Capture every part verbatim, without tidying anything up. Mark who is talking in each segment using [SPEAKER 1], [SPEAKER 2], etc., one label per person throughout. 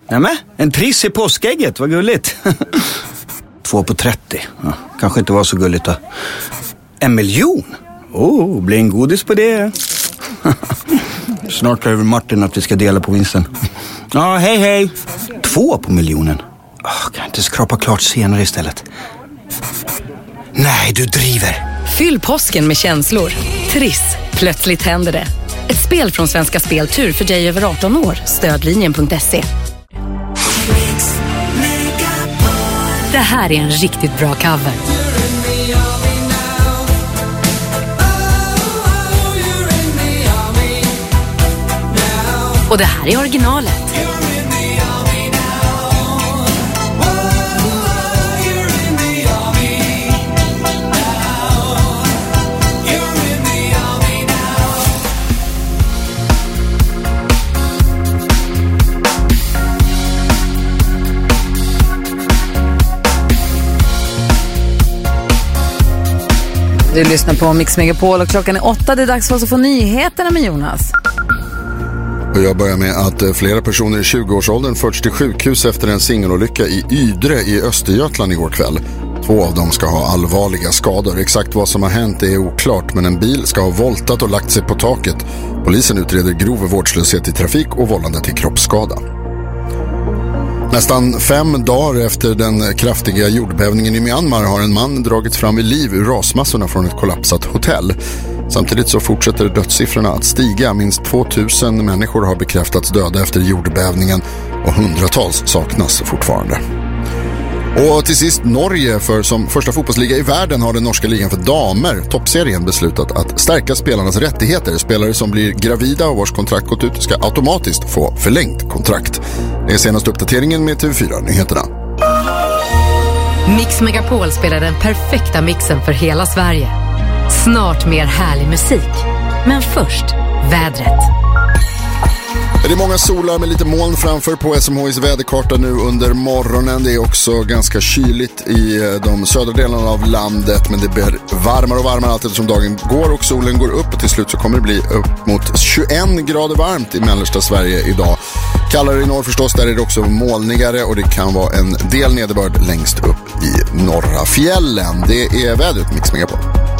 [SPEAKER 1] Nämen, en triss i påskägget, vad gulligt. Två på trettio, ja, kanske inte var så gulligt då. En miljon? Oh, blir en godis på det. Snart över Martin att vi ska dela på vinsten. Ja, hej hej. Två på miljonen. Oh, kan jag inte skrapa klart senare istället? Nej, du driver.
[SPEAKER 2] Fyll påsken med känslor. Triss, plötsligt händer det. Ett spel från Svenska Speltur för dig över arton år. Stödlinjen punkt se. Det här är en riktigt bra cover. Och det här är originalet.
[SPEAKER 3] Du lyssnar på Mix Megapol och klockan är åtta. Det är dags för oss att få nyheterna med Jonas.
[SPEAKER 4] Och jag börjar med att flera personer i tjugoårsåldern förts till sjukhus efter en singelolycka i Ydre i Östergötland igår kväll. Två av dem ska ha allvarliga skador. Exakt vad som har hänt är oklart, men en bil ska ha voltat och lagt sig på taket. Polisen utreder grov vårdslöshet i trafik och vållande till kroppsskada. Nästan fem dagar efter den kraftiga jordbävningen i Myanmar har en man dragits fram i liv ur rasmassorna från ett kollapsat hotell. Samtidigt så fortsätter dödssiffrorna att stiga. Minst tvåtusen människor har bekräftats döda efter jordbävningen och hundratals saknas fortfarande. Och till sist Norge, för som första fotbollsliga i världen har den norska ligan för damer, toppserien, beslutat att stärka spelarnas rättigheter. Spelare som blir gravida och vars kontrakt gått ut ska automatiskt få förlängt kontrakt. Det är senaste uppdateringen med T V fyra-nyheterna.
[SPEAKER 2] Mix Megapol spelar den perfekta mixen för hela Sverige. Snart mer härlig musik. Men först, vädret.
[SPEAKER 4] Det är många solar med lite moln framför på S M H:s väderkarta nu under morgonen. Det är också ganska kyligt i de södra delarna av landet, men det blir varmare och varmare allt eftersom dagen går och solen går upp, och till slut så kommer det bli upp mot tjugoen grader varmt i mellersta Sverige idag. Kallare i norr förstås, där är det också molnigare och det kan vara en del nederbörd längst upp i norra fjällen. Det är vädret, Mix Megapol.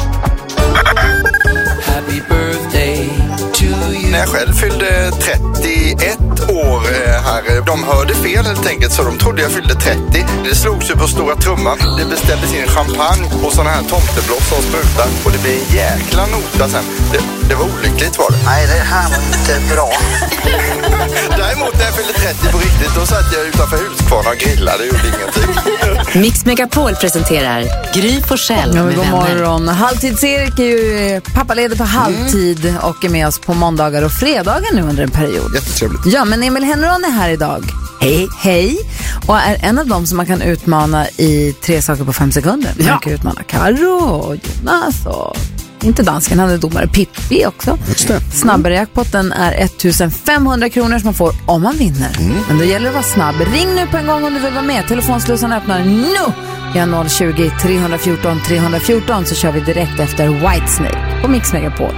[SPEAKER 5] Happy birthday to you. När jag själv fyllde trettioett år här, de hörde fel helt enkelt, så de trodde jag fyllde trettio. Det slogs ju på stora trumman. Det beställdes in champagne och såna här tomtebloss som sprutar, och det blev en jäkla nota sen. Det, det var olyckligt, var det.
[SPEAKER 6] Nej, det här var inte bra.
[SPEAKER 5] Däremot när jag fyllde trettio på riktigt, då satt jag utanför Huskvarna och grillade. Det gjorde ingenting.
[SPEAKER 2] Mix Megapol presenterar Gry Forssell
[SPEAKER 3] ja,
[SPEAKER 2] med
[SPEAKER 3] god
[SPEAKER 2] vänner.
[SPEAKER 3] morgon. Halvtids-Erik är ju pappaledig på halvtid mm. och är med oss på måndagar och fredagar nu under en period.
[SPEAKER 4] Jättetrevligt.
[SPEAKER 3] Ja, men Emil Henron är här idag. Hej. Hej. Och är en av dem som man kan utmana i tre saker på fem sekunder. Man ja. kan utmana Karo och Jonas och inte dansken, han är domare. Pippi också.
[SPEAKER 4] Just det.
[SPEAKER 3] Snabbare jackpotten är ettusen femhundra kronor som man får om man vinner. Mm. Men då gäller det att vara snabb. Ring nu på en gång om du vill vara med. Telefonslussen öppnar nu. Ja, noll tjugo, tre fjorton, tre fjorton, så kör vi direkt efter Whitesnake på Mix Megapol.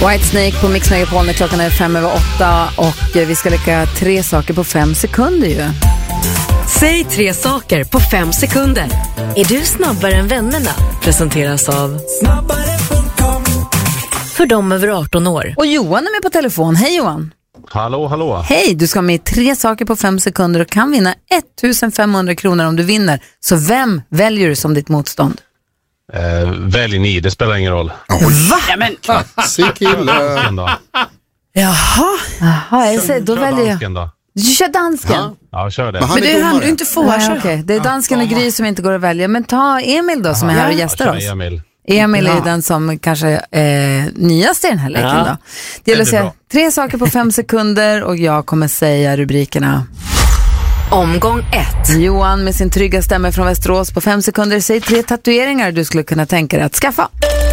[SPEAKER 3] Whitesnake på Mix Megapol när klockan är fem över åtta och vi ska leka tre saker på fem sekunder ju.
[SPEAKER 2] Säg tre saker på fem sekunder. Är du snabbare än vännerna? Presenteras av snabbare punkt com. För dem över arton år.
[SPEAKER 3] Och Johan är med på telefon. Hej Johan.
[SPEAKER 7] Hallå, hallå.
[SPEAKER 3] Hej, du ska med i tre saker på fem sekunder och kan vinna femtonhundra kronor om du vinner. Så vem väljer du som ditt motstånd?
[SPEAKER 7] Eh, välj ni, det spelar ingen roll.
[SPEAKER 3] Va?
[SPEAKER 1] Ja, men...
[SPEAKER 7] Dansken då.
[SPEAKER 3] Jaha. Jaha, jag säger, då
[SPEAKER 7] Kör
[SPEAKER 3] väljer
[SPEAKER 7] dansken
[SPEAKER 3] jag.
[SPEAKER 7] då.
[SPEAKER 3] Du kör dansken?
[SPEAKER 7] Ja, ja kör det.
[SPEAKER 4] Men han
[SPEAKER 8] Men det
[SPEAKER 4] är
[SPEAKER 8] är han
[SPEAKER 4] domare.
[SPEAKER 8] du inte får.
[SPEAKER 3] Nej,
[SPEAKER 8] köra.
[SPEAKER 3] okej. Det är dansken och Gry som inte går att välja. Men ta Emil då som är här och gästar
[SPEAKER 7] Kör
[SPEAKER 3] oss.
[SPEAKER 7] Emil.
[SPEAKER 3] Emil är ju den som kanske är nyast i den här leken
[SPEAKER 8] Ja.
[SPEAKER 3] då. Det gäller att
[SPEAKER 7] Det är
[SPEAKER 3] säga
[SPEAKER 7] bra.
[SPEAKER 3] tre saker på fem sekunder och jag kommer säga rubrikerna.
[SPEAKER 2] Omgång ett.
[SPEAKER 3] Johan med sin trygga stämma från Västerås på fem sekunder. Säg tre tatueringar du skulle kunna tänka dig att skaffa.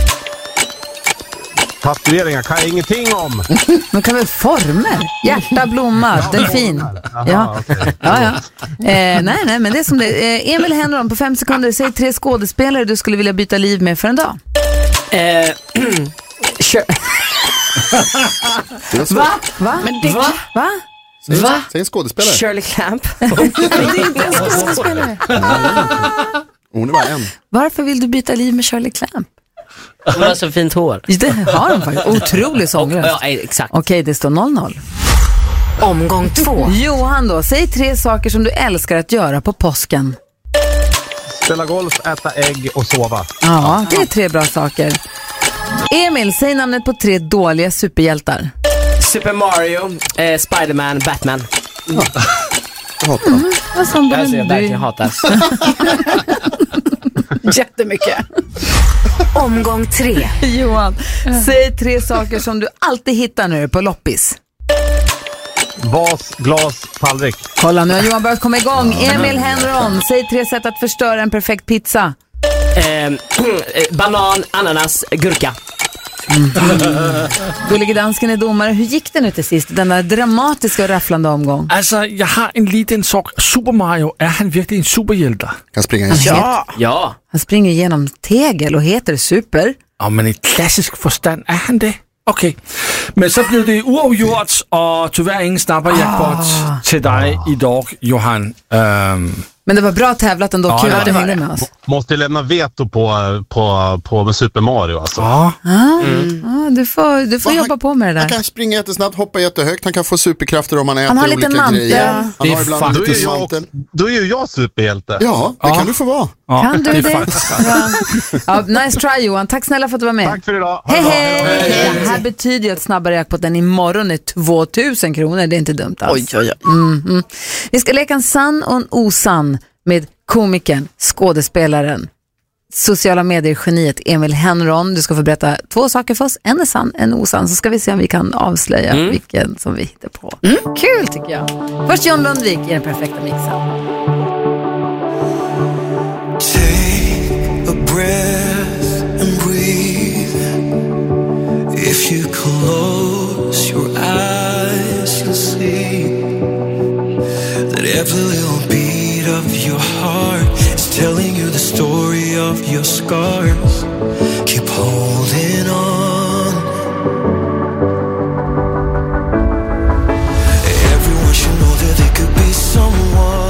[SPEAKER 7] Tatueringar kan jag ingenting om.
[SPEAKER 3] Men kan väl former? Hjärta, blomma, delfin. Ja,
[SPEAKER 7] okej.
[SPEAKER 3] ja, ja. Eh, nej, nej, men det är som det eh, Emil Henron på fem sekunder. Säg tre skådespelare du skulle vilja byta liv med för en dag.
[SPEAKER 8] Eh, kör.
[SPEAKER 4] Det var svårt.
[SPEAKER 3] Va? Va?
[SPEAKER 8] Men det-
[SPEAKER 3] Va? Va?
[SPEAKER 4] Säg,
[SPEAKER 8] Va?
[SPEAKER 4] säg en skådespelare.
[SPEAKER 8] Shirley Clamp.
[SPEAKER 3] Det är inte en skådespelare.
[SPEAKER 4] Hon är bara en.
[SPEAKER 3] Varför vill du byta liv med Shirley Clamp?
[SPEAKER 8] Hon har så fint hår.
[SPEAKER 3] Det har hon faktiskt. Otrolig sångröst.
[SPEAKER 8] Ja, exakt.
[SPEAKER 3] Okej, det står noll noll.
[SPEAKER 2] Omgång två.
[SPEAKER 3] Johan då, säg tre saker som du älskar att göra på påsken.
[SPEAKER 7] Spela golf, äta ägg och sova.
[SPEAKER 3] Ja, det är tre bra saker. Emil, säg namnet på tre dåliga superhjältar.
[SPEAKER 8] Super Mario, eh, Spider-Man, Batman.
[SPEAKER 4] Jag hatar dem.
[SPEAKER 3] Vad som
[SPEAKER 8] Det här ser jag
[SPEAKER 3] du...
[SPEAKER 8] verkligen hatar.
[SPEAKER 3] Jättemycket.
[SPEAKER 2] Omgång tre.
[SPEAKER 3] Johan, säg tre saker som du alltid hittar när du är på loppis.
[SPEAKER 7] Vas, glas, tallrik.
[SPEAKER 3] Kolla, nu har Johan börjat komma igång. Emil Henron, säg tre sätt att förstöra en perfekt pizza.
[SPEAKER 8] Eh, banan, ananas, gurka.
[SPEAKER 3] Gullige dansken är domare. Hur gick det nu till sist? Den där dramatiska och rafflande omgång.
[SPEAKER 9] Altså, jeg har en liten sak. Super Mario, er han virkelig en superhjälte?
[SPEAKER 4] Kan springa in.
[SPEAKER 9] Ja.
[SPEAKER 8] Ja.
[SPEAKER 3] Han springer genom tegel och heter Super.
[SPEAKER 9] Og men i klassisk forstand, er han det? Okay. Men så blev det uafgjort, og tyvärr ingen snapper-jackpot
[SPEAKER 3] Ah.
[SPEAKER 9] til dig i dag, Johan. Øhm,
[SPEAKER 3] Men det var bra tävlat ändå.
[SPEAKER 9] Ja,
[SPEAKER 3] Kul
[SPEAKER 9] ja,
[SPEAKER 3] att du
[SPEAKER 9] det var
[SPEAKER 3] hängde
[SPEAKER 9] det.
[SPEAKER 3] med oss.
[SPEAKER 7] Måste lämna veto på, på, på med Super Mario alltså.
[SPEAKER 9] ja.
[SPEAKER 3] Ah, du får, du får
[SPEAKER 4] Va,
[SPEAKER 3] jobba
[SPEAKER 4] han-
[SPEAKER 3] på med det
[SPEAKER 4] Han
[SPEAKER 3] där.
[SPEAKER 4] kan springa jättesnabbt, hoppa jättehögt. Han kan få superkrafter om han äter
[SPEAKER 3] Han har en liten
[SPEAKER 4] olika
[SPEAKER 3] mantel.
[SPEAKER 4] grejer.
[SPEAKER 3] Ja.
[SPEAKER 4] Han
[SPEAKER 9] Det är
[SPEAKER 4] har ibland
[SPEAKER 9] faktiskt-
[SPEAKER 7] Då är,
[SPEAKER 4] en
[SPEAKER 7] jag,
[SPEAKER 4] mantel.
[SPEAKER 7] då är ju jag superhjälte.
[SPEAKER 4] Ja, det kan du få vara.
[SPEAKER 9] ja.
[SPEAKER 3] Kan du
[SPEAKER 9] det?
[SPEAKER 3] det?
[SPEAKER 9] Er faktisk
[SPEAKER 3] Ja. Ja, nice try Johan. Tack snälla för att du var med.
[SPEAKER 7] Tack för idag. Ha
[SPEAKER 3] Hej
[SPEAKER 7] det bra.
[SPEAKER 3] hej! Det här betyder ju att snabbare jackpotten imorgon är tvåtusen kronor. Det är inte dumt alls.
[SPEAKER 8] Oj, oj, oj.
[SPEAKER 3] Mhm. Vi ska leka en sann och en osann med komikern, skådespelaren, sociala medier-geniet Emil Henron. Du ska få berätta två saker för oss. En är sann, en osann. Så ska vi se om vi kan avslöja
[SPEAKER 8] Mm.
[SPEAKER 3] vilken som vi hittar på. Kul tycker jag. Först John Lundvik i den perfekta mixen.
[SPEAKER 10] Take a breath and breathe. If you close your eyes, you'll see that every little beat of your heart is telling you the story of your scars. Keep holding on. Everyone should know that they could be someone.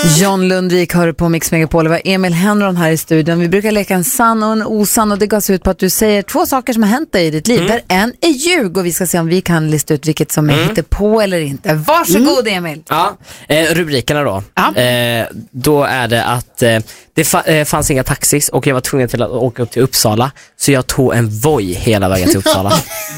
[SPEAKER 3] John Lundvik hör på Mix Megapol. Det var Emil Henron här i studion. Vi brukar leka en sann och en osann och det går ut på att du säger två saker som har hänt dig i ditt liv. Mm. Där en är ljug och vi ska se om vi kan lista ut vilket som är mm. hittepå eller inte. Varsågod mm. Emil.
[SPEAKER 8] Ja, eh, rubrikerna då. Ja. Eh, då är det att eh, det fa- eh, fanns inga taxis och jag var tvungen till att åka upp till Uppsala. Så jag tog en Voi hela vägen till Uppsala.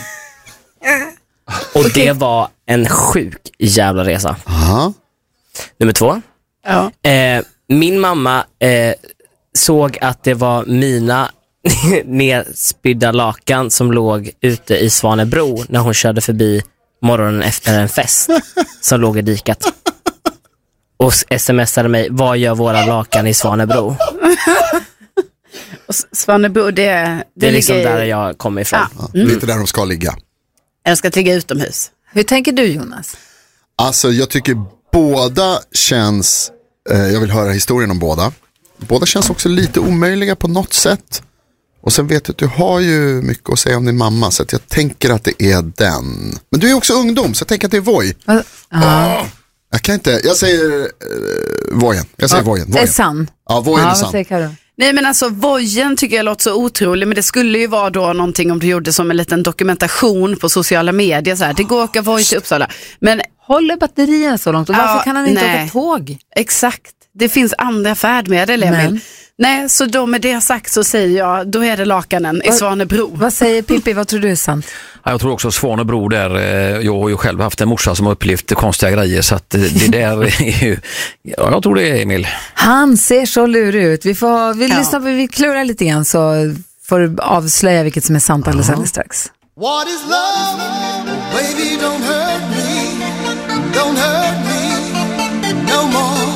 [SPEAKER 8] Och det var en sjuk jävla resa.
[SPEAKER 4] Aha.
[SPEAKER 8] Nummer två.
[SPEAKER 11] Ja.
[SPEAKER 8] Eh, min mamma eh, såg att det var mina nedspydda lakan som låg ute i Svanebro när hon körde förbi morgonen efter en fest som låg i diket. Och smsade mig, vad gör våra lakan i Svanebro?
[SPEAKER 11] Och Svanebro, det, det,
[SPEAKER 8] det är liksom
[SPEAKER 11] ligger...
[SPEAKER 8] där jag kommer ifrån.
[SPEAKER 4] Ja. Mm. Lite där de ska ligga.
[SPEAKER 11] Jag ska ligga utomhus.
[SPEAKER 3] Hur tänker du, Jonas?
[SPEAKER 4] Alltså jag tycker båda känns, eh, jag vill höra historien om båda. Båda känns också lite omöjliga på något sätt. Och sen vet jag att du har ju mycket att säga om din mamma, så att jag tänker att det är den. Men du är också ungdom, så jag tänker att det är Voi.
[SPEAKER 3] Uh,
[SPEAKER 4] oh, jag kan inte, jag säger uh, Vojen. Jag säger uh, Vojen.
[SPEAKER 3] Det är sann.
[SPEAKER 4] Ja, Vojen uh, är sann.
[SPEAKER 11] Nej, men alltså Vojen tycker jag låter så otrolig, men det skulle ju vara då någonting om du gjorde som en liten dokumentation på sociala medier så här. Det går att åka Voi till Uppsala. Men
[SPEAKER 3] håller batterierna så långt och varför
[SPEAKER 11] ja,
[SPEAKER 3] kan han inte
[SPEAKER 11] nej.
[SPEAKER 3] åka tåg?
[SPEAKER 11] Exakt. Det finns andra färdmedel, Emil. Nej, så då med det sagt så säger jag, då är det lakanen i Svanebro.
[SPEAKER 3] Vad säger Pippi, vad tror du är sant?
[SPEAKER 12] Ja, jag tror också Svanebro där, jag har ju själv haft en morsa som har upplevt konstiga grejer, så att det där är ju, ja, jag tror det är Emil.
[SPEAKER 3] Han ser så lurig ut. Vi får, vi ja. lyssnar på, vi klurar lite grann så får du avslöja vilket som är sant alldeles alldeles strax.
[SPEAKER 10] What is love? Baby, don't hurt me. Don't hurt me no more.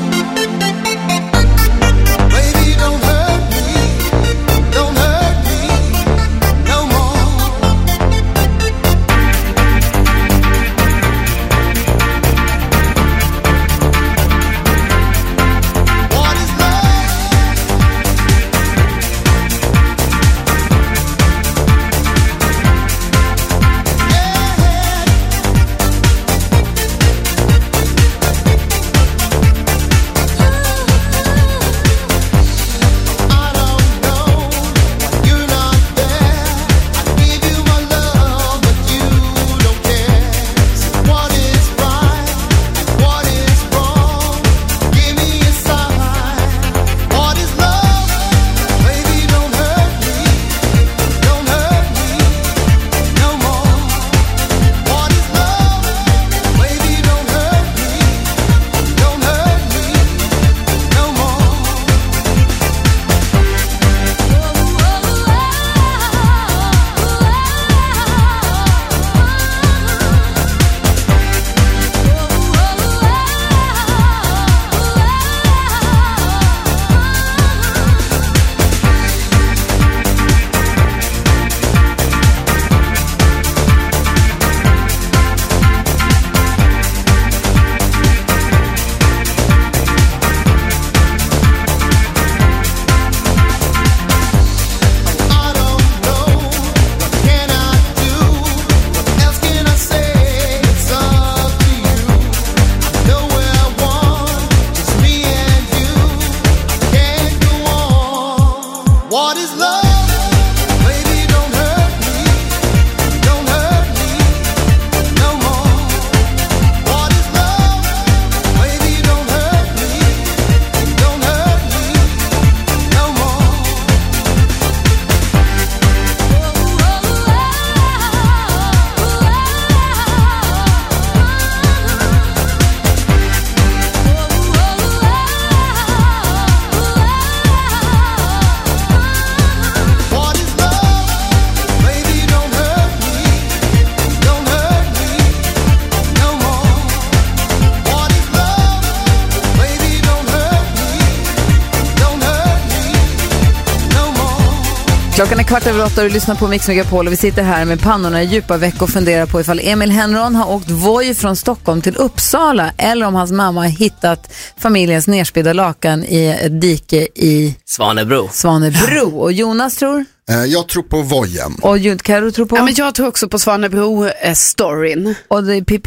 [SPEAKER 3] Klockan är kvart över åtta och du lyssnar på Mix Megapol och vi sitter här med pannorna i djupa veck och funderar på ifall Emil Henron har åkt Voi från Stockholm till Uppsala eller om hans mamma har hittat familjens nerspidda lakan i ett dike i
[SPEAKER 8] Svanebro.
[SPEAKER 3] Svanebro. Och Jonas tror?
[SPEAKER 4] Jag tror på Vojen.
[SPEAKER 3] Och Karo tror på?
[SPEAKER 11] Ja, men jag tror också på Svanebro-storyn.
[SPEAKER 3] Och det är Pippi?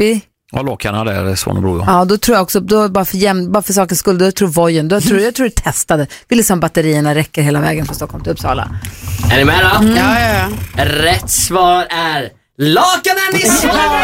[SPEAKER 12] Ja, Lakan där, Svanebro. Ja.
[SPEAKER 3] Ja, då tror jag också, då bara för, jäm, bara för sakens skull, då tror Vojen, då tror jag tror det testade. Vill liksom batterierna räcker hela vägen från Stockholm till Uppsala.
[SPEAKER 8] Är ni med då?
[SPEAKER 11] Mm. Ja, ja,
[SPEAKER 8] ja. Rätt svar är Lakanen i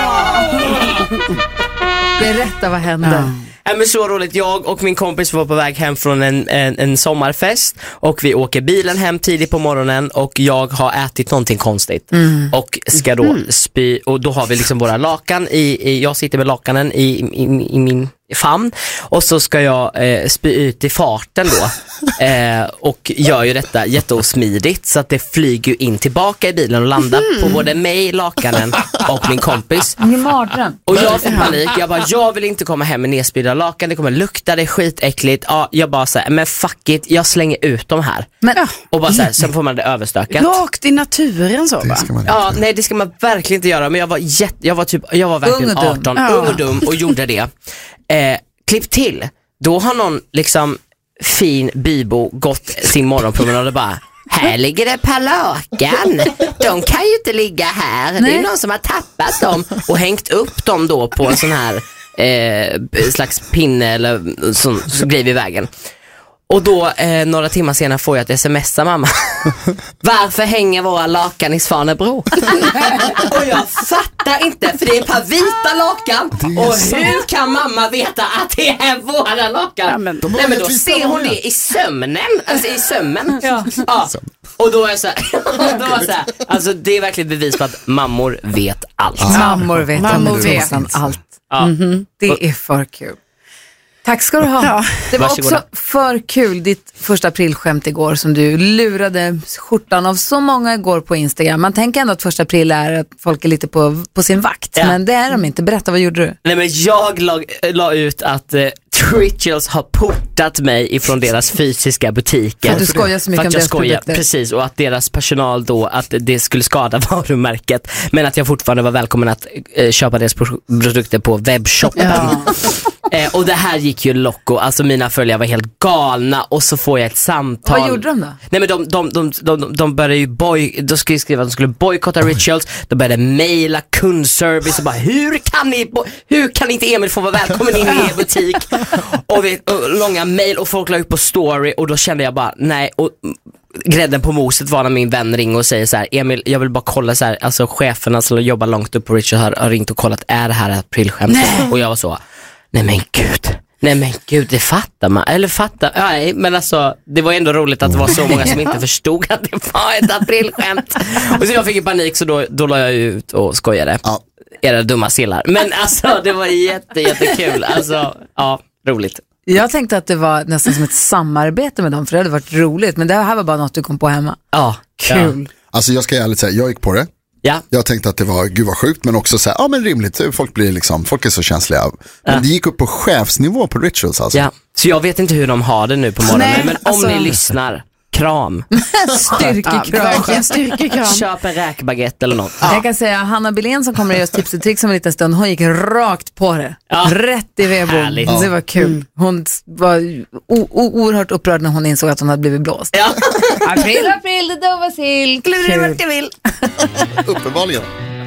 [SPEAKER 8] Svanebro!
[SPEAKER 3] Berätta, vad hände?
[SPEAKER 8] Ja. Ja, men så roligt, jag och min kompis var på väg hem från en, en, en sommarfest och vi åker bilen hem tidigt på morgonen och jag har ätit någonting konstigt mm. och ska då spy, och då har vi liksom våra lakan i, i jag sitter med lakanen i, i, i min famn och så ska jag eh, spy ut i farten då eh, och gör ju detta jätteosmidigt så att det flyger in tillbaka i bilen och landar mm. på både mig, lakanen och min kompis.
[SPEAKER 3] Min mardröm.
[SPEAKER 8] Och jag får panik, jag bara, jag vill inte komma hem med nedspydda lakan, det kommer lukta, det är skitäckligt. Ja, jag bara säger, men fuck it, jag slänger ut dem här. Men, och bara så här, sen får man det överstökat.
[SPEAKER 11] Rakt i naturen så va?
[SPEAKER 8] Ja, nej det ska man verkligen inte göra, men jag var jätte, jag var typ, jag var verkligen
[SPEAKER 3] ung
[SPEAKER 8] arton,
[SPEAKER 3] ja.
[SPEAKER 8] ung och dum och gjorde det. Eh, klipp till, då har någon liksom fin bybo gått sin morgonpromenad och bara, här ligger det par lakan, de kan ju inte ligga här. Nej. Det är någon som har tappat dem och hängt upp dem då på en sån här eh, slags pinne eller sån, så grej vid vägen. Och då eh, några timmar senare får jag ett smsa mamma. Varför hänger våra lakan i Svanebro? Och jag fattar inte, för det är ett par vita lakan. Och hur kan mamma veta att det är våra lakan? Ja, men, Nej, men då ser hon det i sömnen. Alltså i sömmen. Ja. Ja. Och då är jag så här, då var så här, alltså det är verkligen bevis på att mammor vet allt.
[SPEAKER 3] Ja. Mammor vet,
[SPEAKER 11] mammor vet
[SPEAKER 3] allt. Ja. Mm-hmm. Det är för kul. Tack ska du ha. Ja. Det var Varsågoda. Också för kul ditt första aprilskämt igår som du lurade skjortan av så många igår på Instagram. Man tänker ändå att första april är att folk är lite på, på sin vakt. Ja. Men det är de inte. Berätta, vad gjorde du?
[SPEAKER 8] Nej, men jag la, la ut att eh, Rituals har portat mig ifrån deras fysiska butiker.
[SPEAKER 3] För att du skojar så mycket om deras
[SPEAKER 8] skojar, produkter. Precis, och att deras personal då, att det skulle skada varumärket. Men att jag fortfarande var välkommen att eh, köpa deras produkter på webbshoppen. Ja. Eh, och det här gick ju locko. Alltså mina följare var helt galna. Och så får jag ett samtal.
[SPEAKER 3] Vad gjorde de då?
[SPEAKER 8] Nej, men de, de, de, de, de började ju boy, de skulle skriva att de skulle bojkotta Rituals. De började mejla kundservice och bara, hur kan ni Hur kan inte Emil få vara välkommen in i er butik? Och, vi, och långa mejl och folk la upp på story. Och då kände jag bara, nej. Och grädden på moset var när min vän ringer och säger så här: Emil, jag vill bara kolla så här, alltså cheferna som jobbar långt upp på Rituals har, har ringt och kollat, är det här ett aprilskämt? Och jag var så, nej men gud, nej men gud, det fattar man, eller fattar, nej men alltså det var ändå roligt att det var så många som inte förstod att det var ett aprilskämt. Och så jag fick ju panik, så då, då la jag ut och skojade. Ja. Era dumma sillar. Men alltså det var jätte, jättekul, alltså ja, roligt.
[SPEAKER 3] Jag tänkte att det var nästan som ett samarbete med dem, för det hade varit roligt, men det här var bara något du kom på hemma.
[SPEAKER 8] Ja,
[SPEAKER 3] kul.
[SPEAKER 4] Ja. Alltså jag ska ärligt säga, jag gick på det.
[SPEAKER 8] Ja.
[SPEAKER 4] Jag tänkte att det var, gud vad sjukt, men också så här, ja men rimligt, folk blir liksom, folk är så känsliga. Men ja. Det gick upp på chefsnivå på Rituals alltså.
[SPEAKER 8] Ja, så jag vet inte hur de har det nu på morgonen. Nej, men om
[SPEAKER 3] alltså...
[SPEAKER 8] ni lyssnar, kram.
[SPEAKER 3] Styrkekram.
[SPEAKER 11] Ja, styrkekram.
[SPEAKER 8] Köp en räkbaguette eller något.
[SPEAKER 3] Ja. Jag kan säga Hanna Billén som kommer att göra tips och tricks om en liten stund, hon gick rakt på det. Ja. Rätt i vedboden. Ja. Det var kul. Hon var o- o- oerhört upprörd när hon insåg att hon hade blivit blåst. Ja. April, april, det då var sill.
[SPEAKER 8] Kul.
[SPEAKER 4] Uppenbarligen.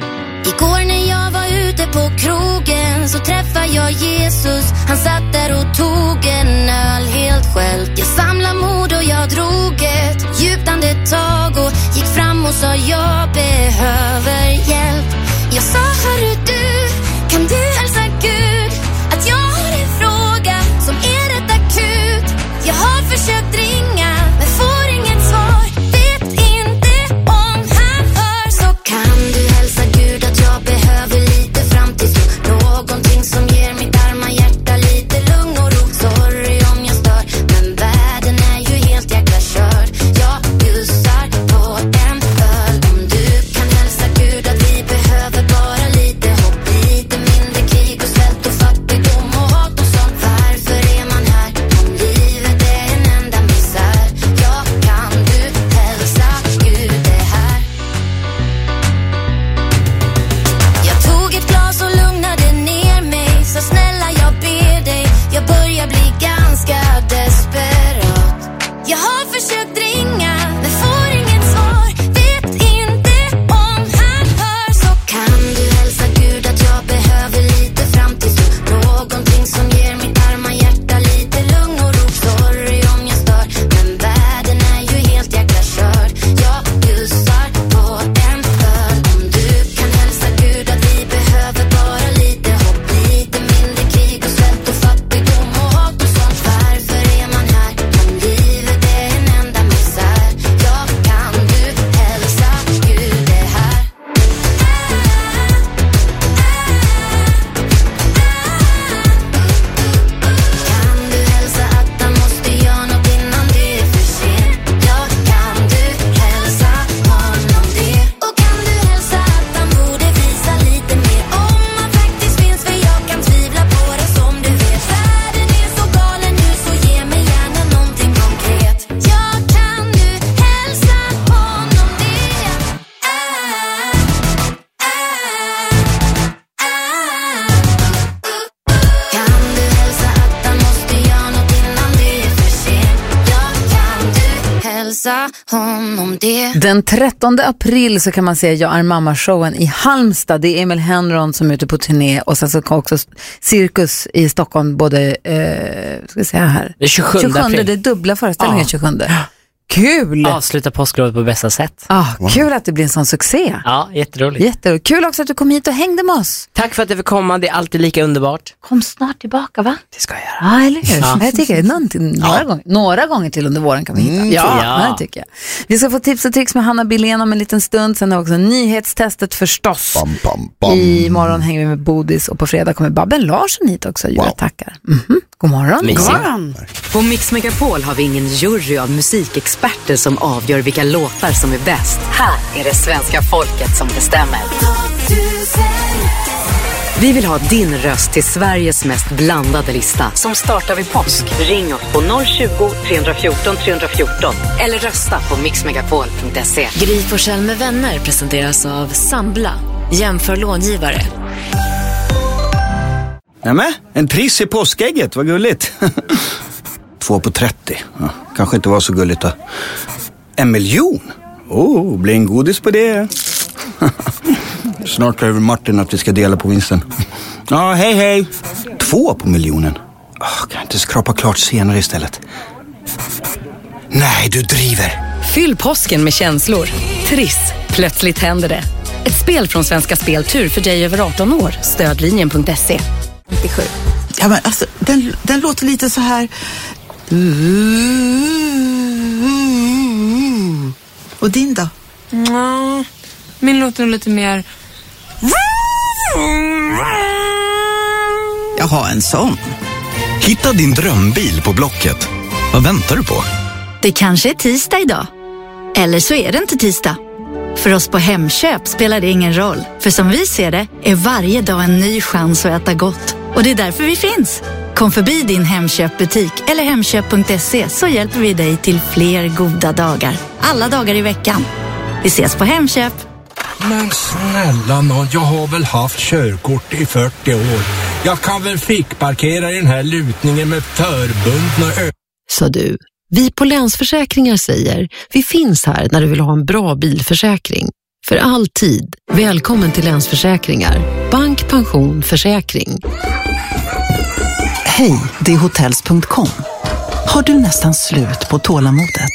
[SPEAKER 13] Igår när jag var ute på krogen så träffade jag Jesus. Han satt där och tog en öl helt själv. Jag samlade mod och jag drog ett djupt andetag och gick fram och sa jag behöver hjälp. Jag sa, hörru du, kan du hälsa Gud att jag har en fråga som är rätt akut. Jag har försökt ringa men får inget svar. Vet inte om han hör, så kan du hälsa Gud att jag behöver lite framtidstro. Någonting som ger mitt arma hjärta lite lugn och ro. Sorry om jag stör, men världen är ju helt jäkla körd. Jag bjussar på en öl. Om du kan hälsa Gud att vi behöver bara lite visa honom det.
[SPEAKER 3] Den trettonde april så kan man se Jag är mamma-showen i Halmstad. Det är Emil Henron som är ute på turné och sen så kan också Cirkus i Stockholm både, eh, ska jag säga här.
[SPEAKER 8] Det är tjugosjunde april.
[SPEAKER 3] Det är dubbla föreställningar, ah. tjugosjunde. Kul!
[SPEAKER 8] Avsluta påsklovet på bästa sätt.
[SPEAKER 3] Ah, wow. Kul att det blir en sån succé.
[SPEAKER 8] Ja, jätteroligt.
[SPEAKER 3] Jätteroligt. Kul också att du kom hit och hängde med oss.
[SPEAKER 8] Tack för att du fick komma, det är alltid lika underbart.
[SPEAKER 3] Kom snart tillbaka, va?
[SPEAKER 8] Det ska jag göra.
[SPEAKER 3] Ja, eller hur?
[SPEAKER 8] Ja.
[SPEAKER 3] Jag tycker några, ja. gånger, några gånger till under våren kan vi hitta.
[SPEAKER 8] Mm,
[SPEAKER 3] ja,
[SPEAKER 8] ja.
[SPEAKER 3] Det tycker jag. Vi ska få tips och tricks med Hanna Billén om en liten stund. Sen har vi också nyhetstestet förstås.
[SPEAKER 4] Bam, bam, bam.
[SPEAKER 3] I morgon hänger vi med Bodis och på fredag kommer Babben Larsson hit också. Wow. Jag tackar. Mm-hmm. God morgon.
[SPEAKER 2] God morgon. På Mix Megapol har vi ingen jury av musikexperter som avgör vilka låtar som är bäst. Här är det svenska folket som bestämmer. Vi vill ha din röst till Sveriges mest blandade lista som startar vid påsk. Ring oss på noll tjugo, tre fjorton, tre fjorton eller rösta på mixmegapol punkt se. Gry Forssell med vänner presenteras av Sambla. Jämför långivare.
[SPEAKER 1] Nämen, en triss i påskägget, vad gulligt. Två på trettio, ja, kanske inte var så gulligt då. En miljon? Oh, blir en godis på det. Snart över Martin att vi ska dela på vinsten. Ja, hej hej. Två på miljonen. Oh, kan jag inte skrapa klart senare istället? Nej, du driver.
[SPEAKER 2] Fyll påsken med känslor. Triss, plötsligt händer det. Ett spel från Svenska Speltur för dig över arton år. Stödlinjen punkt se. nittiosju.
[SPEAKER 14] Ja, men alltså, den, den låter lite så här... Och din då?
[SPEAKER 15] Mm, min låter lite mer...
[SPEAKER 14] Jag har en sån.
[SPEAKER 16] Hitta din drömbil på Blocket. Vad väntar du på?
[SPEAKER 17] Det kanske är tisdag idag. Eller så är det inte tisdag. För oss på Hemköp spelar det ingen roll. För som vi ser det är varje dag en ny chans att äta gott. Och det är därför vi finns. Kom förbi din Hemköpbutik eller hemköp punkt se så hjälper vi dig till fler goda dagar. Alla dagar i veckan. Vi ses på Hemköp.
[SPEAKER 9] Men snälla nån, jag har väl haft körkort i fyrtio år. Jag kan väl fick parkera i den här lutningen med förbundna ö...
[SPEAKER 18] Så du, vi på Länsförsäkringar säger, vi finns här när du vill ha en bra bilförsäkring. För alltid. Välkommen till Länsförsäkringar. Bank, pension, försäkring.
[SPEAKER 19] Hej, det är hotels punkt com. Har du nästan slut på tålamodet?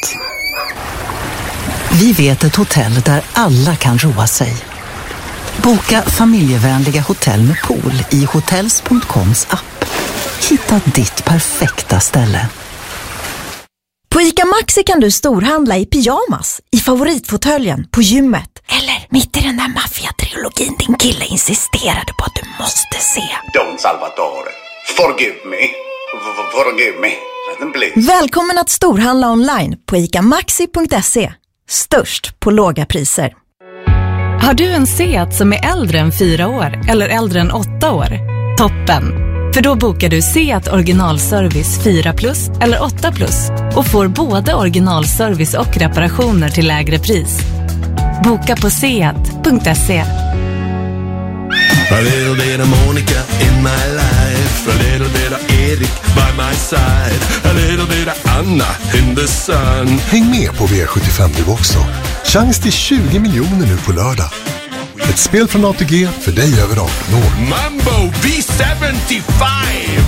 [SPEAKER 19] Vi vet ett hotell där alla kan roa sig. Boka familjevänliga hotell med pool i hotels punkt coms app. Hitta ditt perfekta ställe.
[SPEAKER 20] På ICA Maxi kan du storhandla i pyjamas, i favoritfåtöljen, på gymmet. Eller mitt i den där maffia-trilogin din kille insisterade på att du måste se.
[SPEAKER 21] Don Salvatore, forgive me, forgive me.
[SPEAKER 20] Välkommen att storhandla online på ica maxi punkt se. Störst på låga priser.
[SPEAKER 22] Har du en Seat som är äldre än fyra år eller äldre än åtta år? Toppen! För då bokar du Seat originalservice fyra plus eller åtta plus och får både originalservice och reparationer till lägre pris. Boka på seat punkt se.
[SPEAKER 10] A little bit of Monica in my life, a little bit of Erik by my side, a little bit of Anna in the sun.
[SPEAKER 23] Häng med på V sjuttiofem nu också. Chans till tjugo miljoner nu på lördag. Ett spel från A T G för dig över arton år.
[SPEAKER 10] Mambo V sjuttiofem!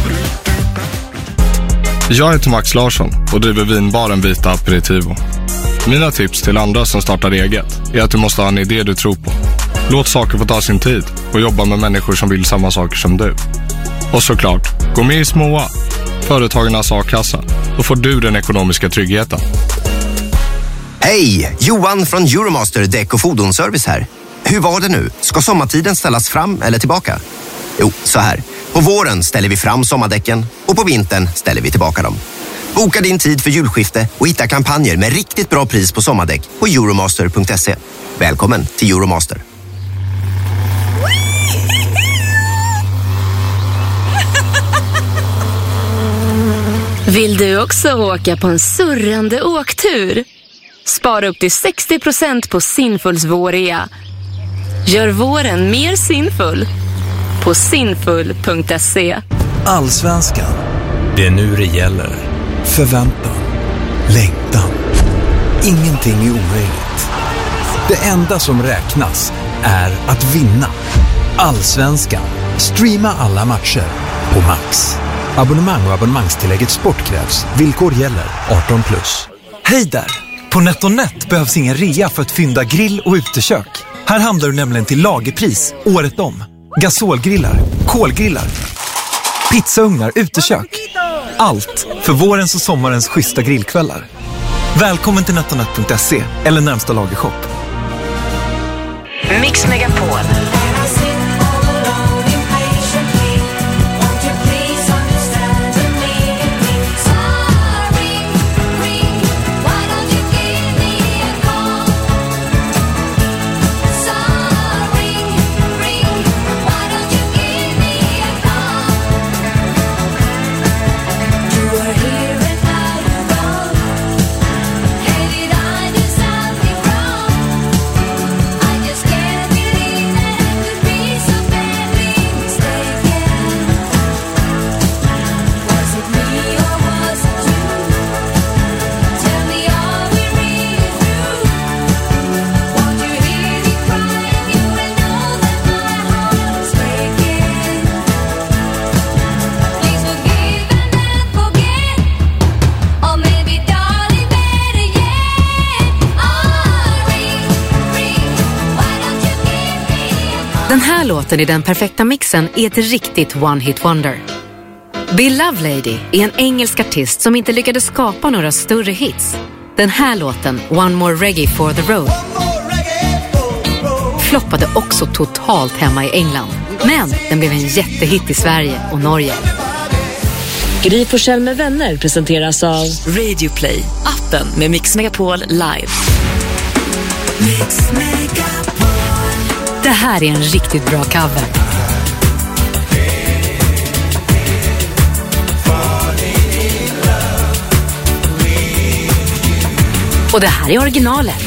[SPEAKER 24] Jag heter Max Larsson och driver vinbaren Vita Aperitivo. Mina tips till andra som startar eget är att du måste ha en idé du tror på. Låt saker få ta sin tid och jobba med människor som vill samma saker som du. Och såklart, gå med i Småa, Företagarnas A-kassa. Då får du den ekonomiska tryggheten.
[SPEAKER 25] Hej, Johan från Euromaster Däck och Fordonsservice här. Hur var det nu? Ska sommartiden ställas fram eller tillbaka? Jo, så här. På våren ställer vi fram sommardäcken och på vintern ställer vi tillbaka dem. Boka din tid för julskifte och hitta kampanjer med riktigt bra pris på sommardäck på euromaster punkt se. Välkommen till Euromaster.
[SPEAKER 2] Vill du också åka på en surrande åktur? Spara upp till sextio procent på Sinfuls vårrea. Gör våren mer sinfull på sinfull punkt se.
[SPEAKER 26] Allsvenskan. Det är nu det gäller. Förväntan. Längtan.
[SPEAKER 5] Ingenting är omöjligt. Det enda som räknas är att vinna. Allsvenskan. Streama alla matcher på Max. Abonnemang och abonnemangstillägget Sport krävs. Villkor gäller. arton plus.
[SPEAKER 6] Hej där! På NetOnNet behövs ingen rea för att fynda grill och utekök. Här handlar du nämligen till lagerpris året om. Gasolgrillar, kolgrillar, pizzaugnar, utekök. Allt för vårens och sommarens schyssta grillkvällar. Välkommen till netonet punkt se eller närmsta lagershop.
[SPEAKER 2] Mix Megapol. Den här låten i den perfekta mixen är ett riktigt one-hit wonder. Bill Lovelady är en engelsk artist som inte lyckades skapa några större hits. Den här låten, One More Reggae for the Road, floppade också totalt hemma i England. Men den blev en jättehit i Sverige och Norge.
[SPEAKER 7] Gry Forssell med vänner presenteras av Radio Play, appen med Mix Megapol live.
[SPEAKER 2] Mix Megapol. Det här är en riktigt bra cover. Och det här är originalet.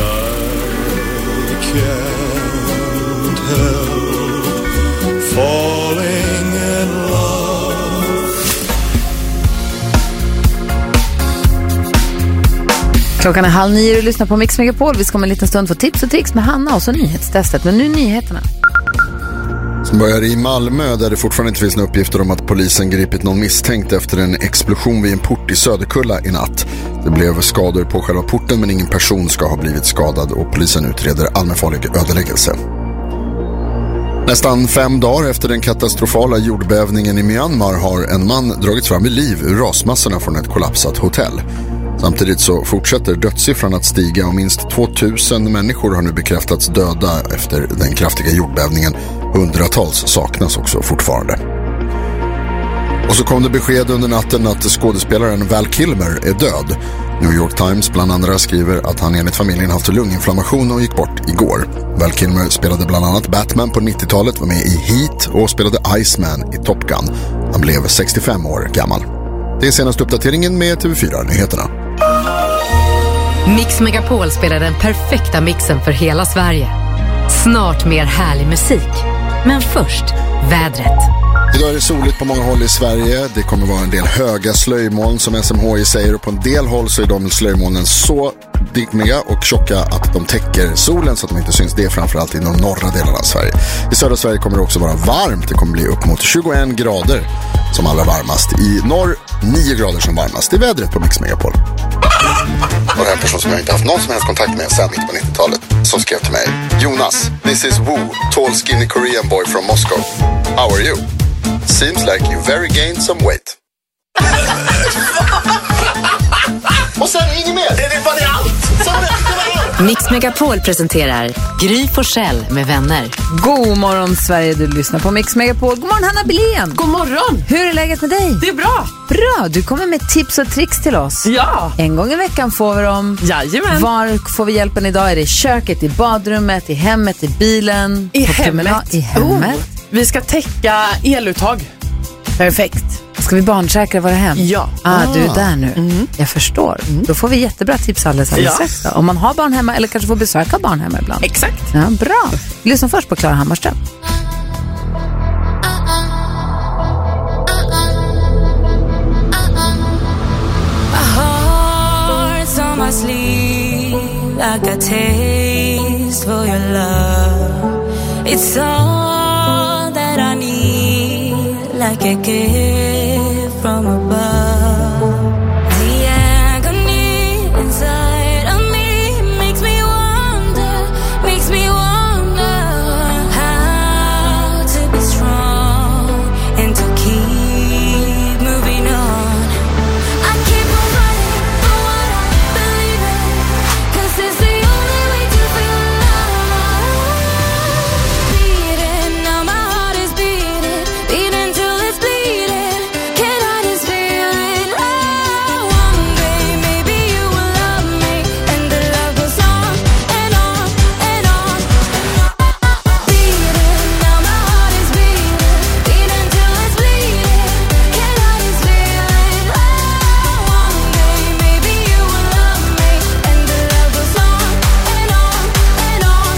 [SPEAKER 3] Klockan är halv nio och lyssnar på Mix Megapol. Vi ska om en liten stund få tips och tricks med Hanna och så nyhetstestet. Men nu nyheterna.
[SPEAKER 4] Som börjar i Malmö där det fortfarande inte finns några uppgifter om att polisen gripit någon misstänkt efter en explosion vid en port i Söderkulla i natt. Det blev skador på själva porten men ingen person ska ha blivit skadad och polisen utreder allmänfarlig ödeläggelse. Nästan fem dagar efter den katastrofala jordbävningen i Myanmar har en man dragits fram i liv ur rasmassorna från ett kollapsat hotell. Samtidigt så fortsätter dödssiffran att stiga och minst tvåtusen människor har nu bekräftats döda efter den kraftiga jordbävningen. Hundratals saknas också fortfarande. Och så kom det besked under natten att skådespelaren Val Kilmer är död. New York Times bland andra skriver att han enligt familjen haft lunginflammation och gick bort igår. Val Kilmer spelade bland annat Batman på nittiotalet, var med i Heat och spelade Iceman i Top Gun. Han blev sextiofem år gammal. Det är senaste uppdateringen med T V fyra-nyheterna.
[SPEAKER 2] Mix Megapol spelar den perfekta mixen för hela Sverige. Snart mer härlig musik. Men först, vädret.
[SPEAKER 4] Idag är det soligt på många håll i Sverige. Det kommer vara en del höga slöjmoln som S M H I säger. Och på en del håll så är de slöjmolnen så digmiga och tjocka att de täcker solen så att de inte syns. Det är framförallt i de norra delarna av Sverige. I södra Sverige kommer det också vara varmt. Det kommer bli upp mot tjugoen grader som allra varmast. I norr nio grader som varmast. Det är vädret på Mix Megapol. Och det är en person som jag inte haft någon som helst kontakt med sedan mitten på nittiotalet som skrev till mig: Jonas, this is Wu, tall skinny Korean boy from Moscow. How are you? Seems like you very gained some weight. Och sen inget mer. Det är bara det allt. Så det,
[SPEAKER 2] Mix Megapol presenterar Gry Forssell med vänner.
[SPEAKER 3] God morgon Sverige, du lyssnar på Mix Megapol. God morgon Hanna Billén.
[SPEAKER 15] God morgon.
[SPEAKER 3] Hur är läget med dig?
[SPEAKER 15] Det är bra.
[SPEAKER 3] Bra, du kommer med tips och tricks till oss.
[SPEAKER 15] Ja.
[SPEAKER 3] En gång i veckan får vi dem.
[SPEAKER 15] Jajamän.
[SPEAKER 3] Var får vi hjälpen idag? Är det i köket, i badrummet, i hemmet, i bilen?
[SPEAKER 15] I
[SPEAKER 3] på
[SPEAKER 15] hemmet.
[SPEAKER 3] Terminal, I hemmet.
[SPEAKER 15] Oh, vi ska täcka eluttag.
[SPEAKER 3] Perfekt. Ska vi barnsäkra våra hem?
[SPEAKER 15] Ja.
[SPEAKER 3] Ah, ah. Du är där nu.
[SPEAKER 15] Mm.
[SPEAKER 3] Jag förstår. Mm. Då får vi jättebra tips alldeles, alldeles ja. strax. Om man har barn hemma eller kanske får besöka barn hemma ibland.
[SPEAKER 15] Exakt.
[SPEAKER 3] Ja, bra. Vi lyssnar först på Klara Hammarström.
[SPEAKER 10] A heart on my sleeve. like a taste for your love. It's all that I need, like a gift from above. The agony inside of me makes me wonder, makes me wonder how to be strong and to keep moving on. I keep on fighting for what I believe in, 'cause it's the only way to feel love. Beating, now my heart is beating, beating till it's bleeding. Can I just feel it? Oh, one day maybe you will love me, and the love goes on and on and on. Beating, now my heart is beating, beating till it's bleeding. Can I just feel it? Oh, one day maybe you will love me, and the love goes on and on and on.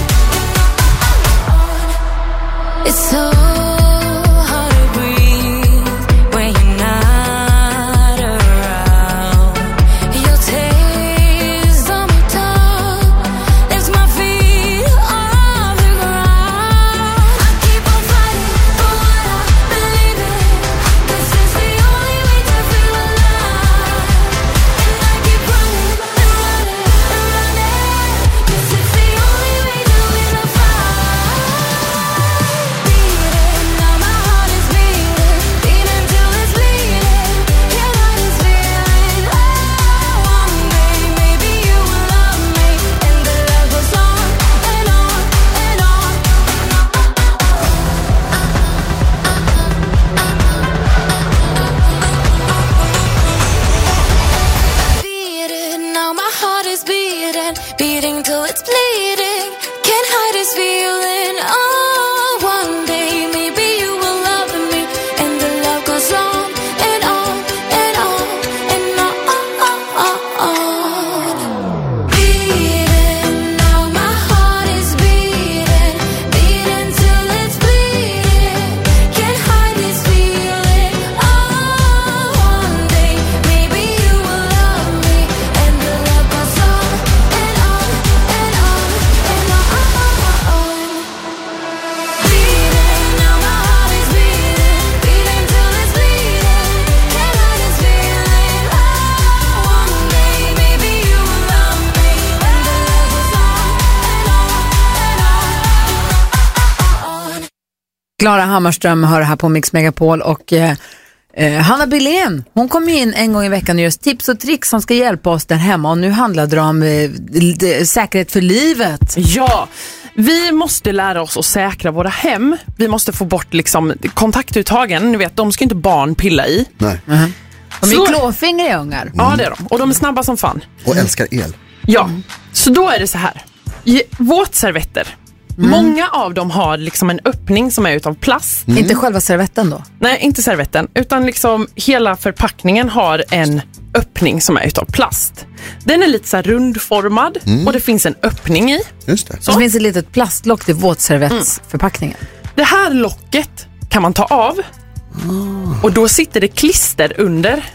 [SPEAKER 10] It's so hard to breathe when you're not around. Your taste on my tongue lifts my feet off the ground. I keep on fighting for what I believe in, 'cause it's the only way to feel alive. And I keep running and running and running, 'cause it's the only way to win a fight. Beating, now my heart is beating, beating till it's bleeding. Can I just feel it? Oh, one day maybe you will love me, and the love goes on and on and on. Beating, now my heart is beating, beating till it's bleeding. Can't hide this feeling. Oh, one day maybe you will love me, and the love goes on and on and on and on. Beating, now my heart is beating, beating till it's bleeding. Can't hide this feeling. Oh, one day maybe you will love me, and the love goes on and on and on and on. Beating, now my heart is beating, beating till it's bleeding. Can't hide this feeling. Oh, one day maybe you will love me, and the love goes on and on and on.
[SPEAKER 3] Klara Hammarström hör här på Mix Megapol och eh, eh, Hanna Billén, hon kommer in en gång i veckan och gör tips och tricks som ska hjälpa oss där hemma, och nu handlar det om eh, d- säkerhet för livet.
[SPEAKER 15] Ja, vi måste lära oss att säkra våra hem. Vi måste få bort liksom kontaktuttagen. Ni vet, de ska inte barn pilla i.
[SPEAKER 4] Nej.
[SPEAKER 3] Uh-huh. De är
[SPEAKER 15] Så-
[SPEAKER 3] klåfingriga ungar.
[SPEAKER 15] Ja, det är de. Och de är snabba som fan.
[SPEAKER 4] Och älskar el.
[SPEAKER 15] Ja, så då är det så här. I våtservetter.
[SPEAKER 3] Mm.
[SPEAKER 15] Många av dem har liksom en öppning som är utav plast.
[SPEAKER 3] Inte själva servetten då?
[SPEAKER 15] Nej, inte servetten. Utan liksom hela förpackningen har en öppning som är utav plast. Den är lite så här rundformad
[SPEAKER 3] Mm.
[SPEAKER 15] och det finns en öppning i.
[SPEAKER 4] Just det.
[SPEAKER 3] Så det finns ett litet plastlock till våtservettsförpackningen.
[SPEAKER 15] Det här locket kan man ta av. Och då sitter det klister under.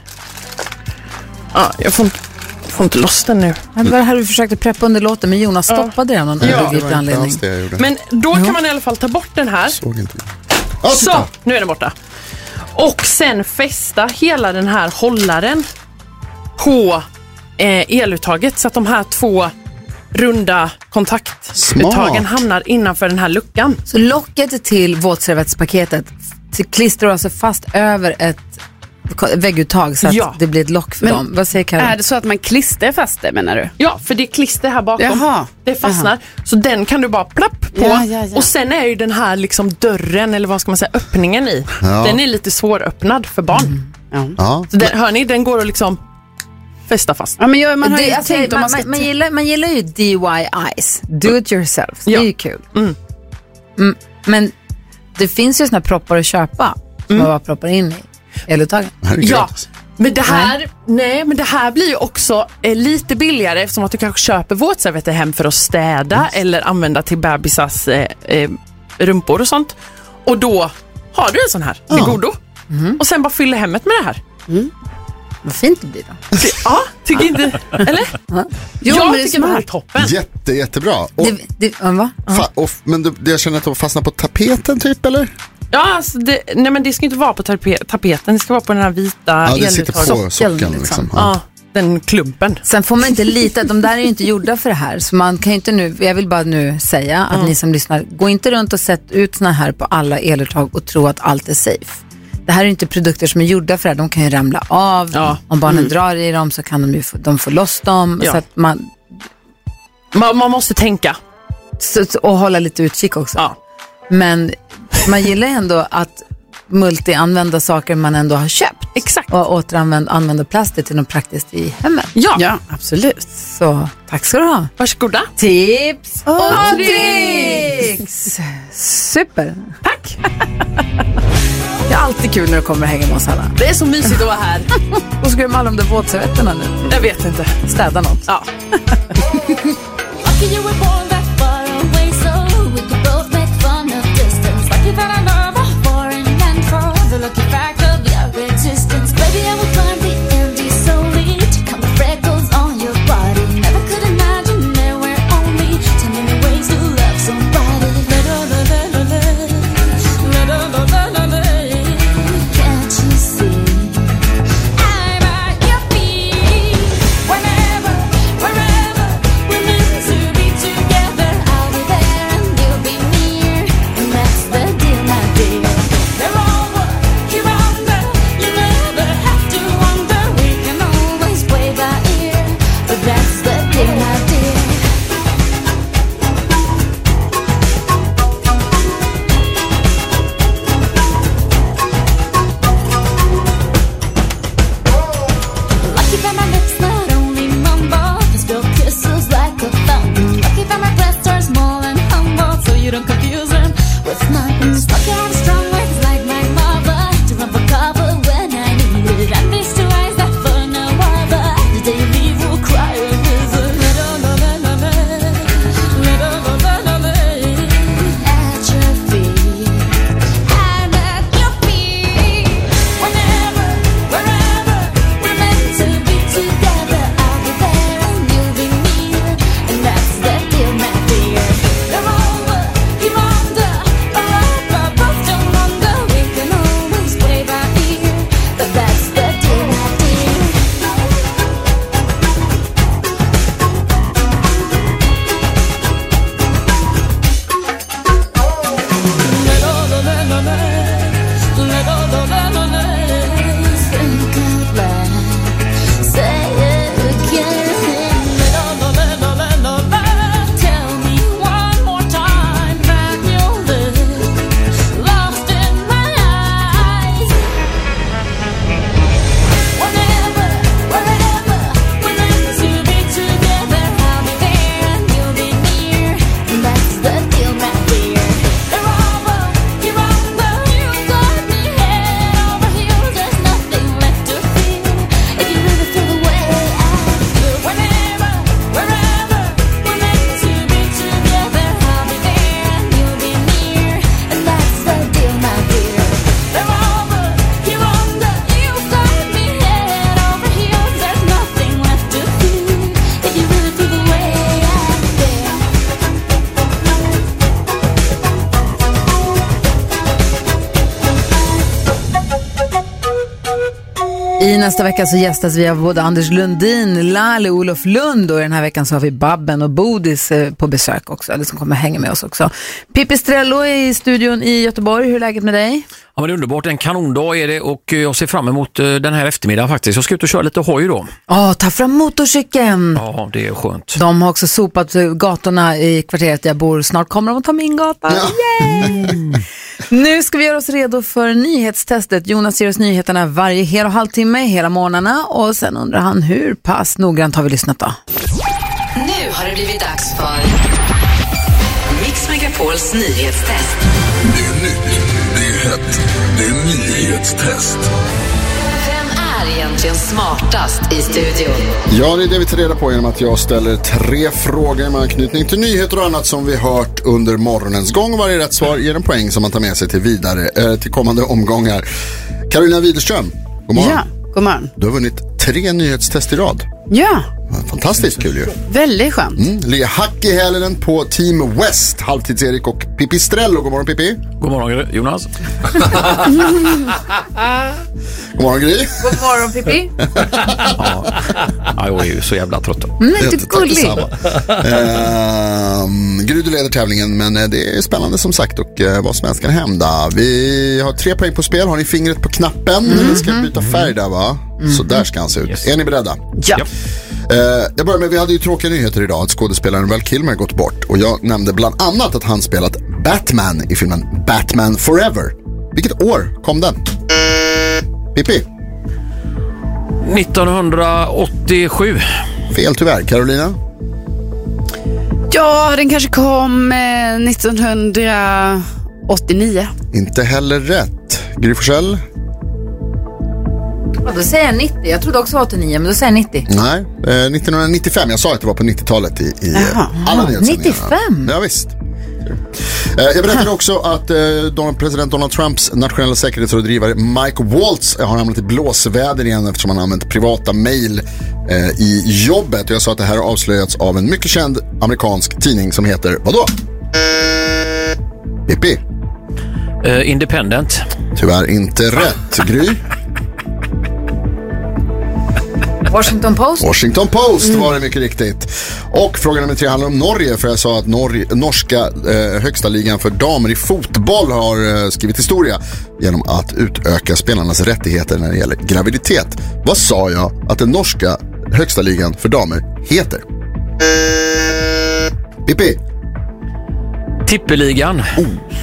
[SPEAKER 15] Ja, jag får inte, får inte loss den nu.
[SPEAKER 3] Det var det här du försökte preppa under låten, men Jonas stoppade det av någon
[SPEAKER 15] Ja.
[SPEAKER 3] obegriplig anledning.
[SPEAKER 15] Men då kan man i alla fall ta bort den här.
[SPEAKER 4] Såg inte.
[SPEAKER 15] Så, nu är den borta. Och sen fästa hela den här hållaren på eh, eluttaget så att de här två runda kontaktuttagen
[SPEAKER 3] Smart.
[SPEAKER 15] hamnar innanför den här luckan.
[SPEAKER 3] Så locket till våtservettspaketet till klistrar alltså fast över ett vägguttag så att
[SPEAKER 15] Ja.
[SPEAKER 3] det blir ett lock för
[SPEAKER 15] Men
[SPEAKER 3] dem. Vad säger Karin?
[SPEAKER 15] är
[SPEAKER 1] det så att man klistrar fast det, menar du?
[SPEAKER 15] Ja, för det är klister här bakom.
[SPEAKER 1] Jaha.
[SPEAKER 15] Det fastnar. Så den kan du bara plapp på.
[SPEAKER 1] Ja, ja, ja.
[SPEAKER 15] Och sen är ju den här liksom dörren, eller vad ska man säga, öppningen i.
[SPEAKER 4] Ja.
[SPEAKER 15] Den är lite svåröppnad för barn.
[SPEAKER 1] Mm.
[SPEAKER 4] Ja.
[SPEAKER 15] Så den, hör ni, den går att liksom fästa fast.
[SPEAKER 1] Ja, men jag, man har
[SPEAKER 3] Det-
[SPEAKER 1] ju
[SPEAKER 3] alltså,
[SPEAKER 1] tänkt om
[SPEAKER 3] man,
[SPEAKER 1] man ska...
[SPEAKER 3] man, man, gillar, man gillar ju D I Ys, do it yourself. Det är ju kul.
[SPEAKER 15] Mm.
[SPEAKER 3] Mm, men det finns ju såna här proppar att köpa som man bara proppar in i eluttagen.
[SPEAKER 15] Ja, men det här, nej, men det här blir ju också eh, lite billigare eftersom att du kanske köper våtservetter hem för att städa eller använda till bebisars eh, eh, rumpor och sånt. Och då har du en sån här till
[SPEAKER 1] Ja.
[SPEAKER 15] godo. Och sen bara fyller hemmet med det här.
[SPEAKER 3] Vad fint det blir då.
[SPEAKER 15] Ja, tycker inte, eller?
[SPEAKER 3] Ja.
[SPEAKER 15] Jo, jag tycker smart. Det här är toppen.
[SPEAKER 4] Jätte, jättebra. Och,
[SPEAKER 3] det, det, va?
[SPEAKER 4] fa, och, men det, det jag känner att de fastnar på tapeten typ, eller?
[SPEAKER 15] Ja, alltså det, nej men det ska inte vara på tape, tapeten, det ska vara på den här vita
[SPEAKER 4] ja, det sitter på sockeln, sockeln liksom. liksom.
[SPEAKER 15] Ja. Ja, den klumpen.
[SPEAKER 3] Sen får man inte lita, de där är ju inte gjorda för det här, så man kan ju inte nu, jag vill bara nu säga att mm. ni som lyssnar, gå inte runt och sätt ut såna här på alla eluttag och tro att allt är safe. Det här är inte produkter som är gjorda för det, de kan ju ramla av, ja. Om barnen mm. drar i dem så kan de ju få, de få loss dem, ja. Så att man,
[SPEAKER 15] man man måste tänka
[SPEAKER 3] så, och hålla lite utkik också.
[SPEAKER 15] Ja.
[SPEAKER 3] Men man gillar ändå att multi-använda saker man ändå har köpt.
[SPEAKER 15] Exakt.
[SPEAKER 3] Och återanvända använda plastik till något praktiskt i hemmet.
[SPEAKER 15] Ja,
[SPEAKER 1] ja absolut.
[SPEAKER 3] Så tack ska du ha.
[SPEAKER 15] Varsågoda.
[SPEAKER 3] Tips och, och tricks. Super.
[SPEAKER 15] Tack.
[SPEAKER 3] Det är alltid kul när du kommer och hänger med oss alla.
[SPEAKER 15] Det är så mysigt att vara här.
[SPEAKER 3] Och ska du med alla de där våtservetterna nu?
[SPEAKER 15] Jag vet inte.
[SPEAKER 3] Städa något.
[SPEAKER 15] Ja.
[SPEAKER 3] I nästa vecka så gästas vi av både Anders Lundin, Lale, Olof Lund, och den här veckan så har vi Babben och Bodis på besök också, eller som kommer hänga med oss också. Pippi Strello är i studion i Göteborg. Hur är läget med dig?
[SPEAKER 8] Ja, men det är underbart. En kanondag är det och jag ser fram emot den här eftermiddagen faktiskt. Jag ska ut och köra lite hoj då.
[SPEAKER 3] Ja, ta fram motorcykeln.
[SPEAKER 8] Ja, det är skönt.
[SPEAKER 3] De har också sopat gatorna i kvarteret där jag bor. Snart kommer de att ta min gata. Ja. Yay! Nu ska vi göra oss redo för nyhetstestet. Jonas ger oss nyheterna varje hel och halvtimme, hela morgnarna. Och sen undrar han hur pass noggrant har vi lyssnat då?
[SPEAKER 2] Nu har det blivit dags för Mix Megapols nyhetstest.
[SPEAKER 23] Det är nytt, det är hett, det är nyhetstest.
[SPEAKER 2] Vem är egentligen smartast i studion?
[SPEAKER 4] Ja, det är det vi tar reda på genom att jag ställer tre frågor med anknytning till nyheter och annat som vi hört under morgonens gång. Varje rätt svar ger en poäng som man tar med sig till vidare, eh, till kommande omgångar. Carolina Widerström, god morgon.
[SPEAKER 1] Ja, god morgon.
[SPEAKER 4] Du har vunnit tre nyhetstest i rad.
[SPEAKER 1] Ja.
[SPEAKER 4] Fantastiskt kul ju.
[SPEAKER 1] Väldigt skönt.
[SPEAKER 4] Mm. Ligger hack i hälen på Team West. Halvtids-Erik och Pippi Strello. God morgon Pippi.
[SPEAKER 8] God morgon Jonas.
[SPEAKER 4] God morgon Gry.
[SPEAKER 3] God morgon Pippi.
[SPEAKER 8] Ja, jag är ju så jävla trött.
[SPEAKER 3] Mm, inte gullig.
[SPEAKER 4] uh, Gry, du leder tävlingen, men det är spännande som sagt. Och uh, vad som helst kan hända. Vi har tre poäng på spel. Har ni fingret på knappen? Mm-hmm. Ni ska byta färg där va? Mm-hmm. Så där ska han se ut. Yes. Är ni beredda?
[SPEAKER 1] Ja.
[SPEAKER 4] Uh, jag börjar med, vi hade ju tråkiga nyheter idag att skådespelaren Val Kilmer gått bort. Och jag nämnde bland annat att han spelat Batman i filmen Batman Forever. Vilket år kom den? Pippi?
[SPEAKER 8] nittonhundraåttiosju.
[SPEAKER 4] Fel tyvärr. Carolina?
[SPEAKER 1] Ja, den kanske kom eh, nittonhundraåttionio.
[SPEAKER 4] Inte heller rätt. Gry Forssell?
[SPEAKER 3] Ja, då säger jag nittio. Jag trodde också var åttionio, men då säger jag nittio.
[SPEAKER 4] Nej, eh, nittonhundranittiofem. Jag sa att det var på nittiotalet i, i alla nyhetssändningarna.
[SPEAKER 3] nittiofem?
[SPEAKER 4] Ja, visst. Eh, jag berättade också att eh, Donald, president Donald Trumps nationella säkerhetsrådgivare Mike Waltz har hamnat i blåsväder igen eftersom han använt privata mejl eh, i jobbet. Och jag sa att det här har avslöjats av en mycket känd amerikansk tidning som heter, vadå? Pippi?
[SPEAKER 8] Uh, Independent.
[SPEAKER 4] Tyvärr inte rätt. Gry?
[SPEAKER 3] Washington Post.
[SPEAKER 4] Washington Post var det mycket riktigt. Och fråga nummer tre handlar om Norge. För jag sa att Norge, norska eh, högsta ligan för damer i fotboll har eh, skrivit historia genom att utöka spelarnas rättigheter när det gäller graviditet. Vad sa jag att den norska högsta ligan för damer heter? Pippi?
[SPEAKER 8] Tippeligan.
[SPEAKER 4] Oh.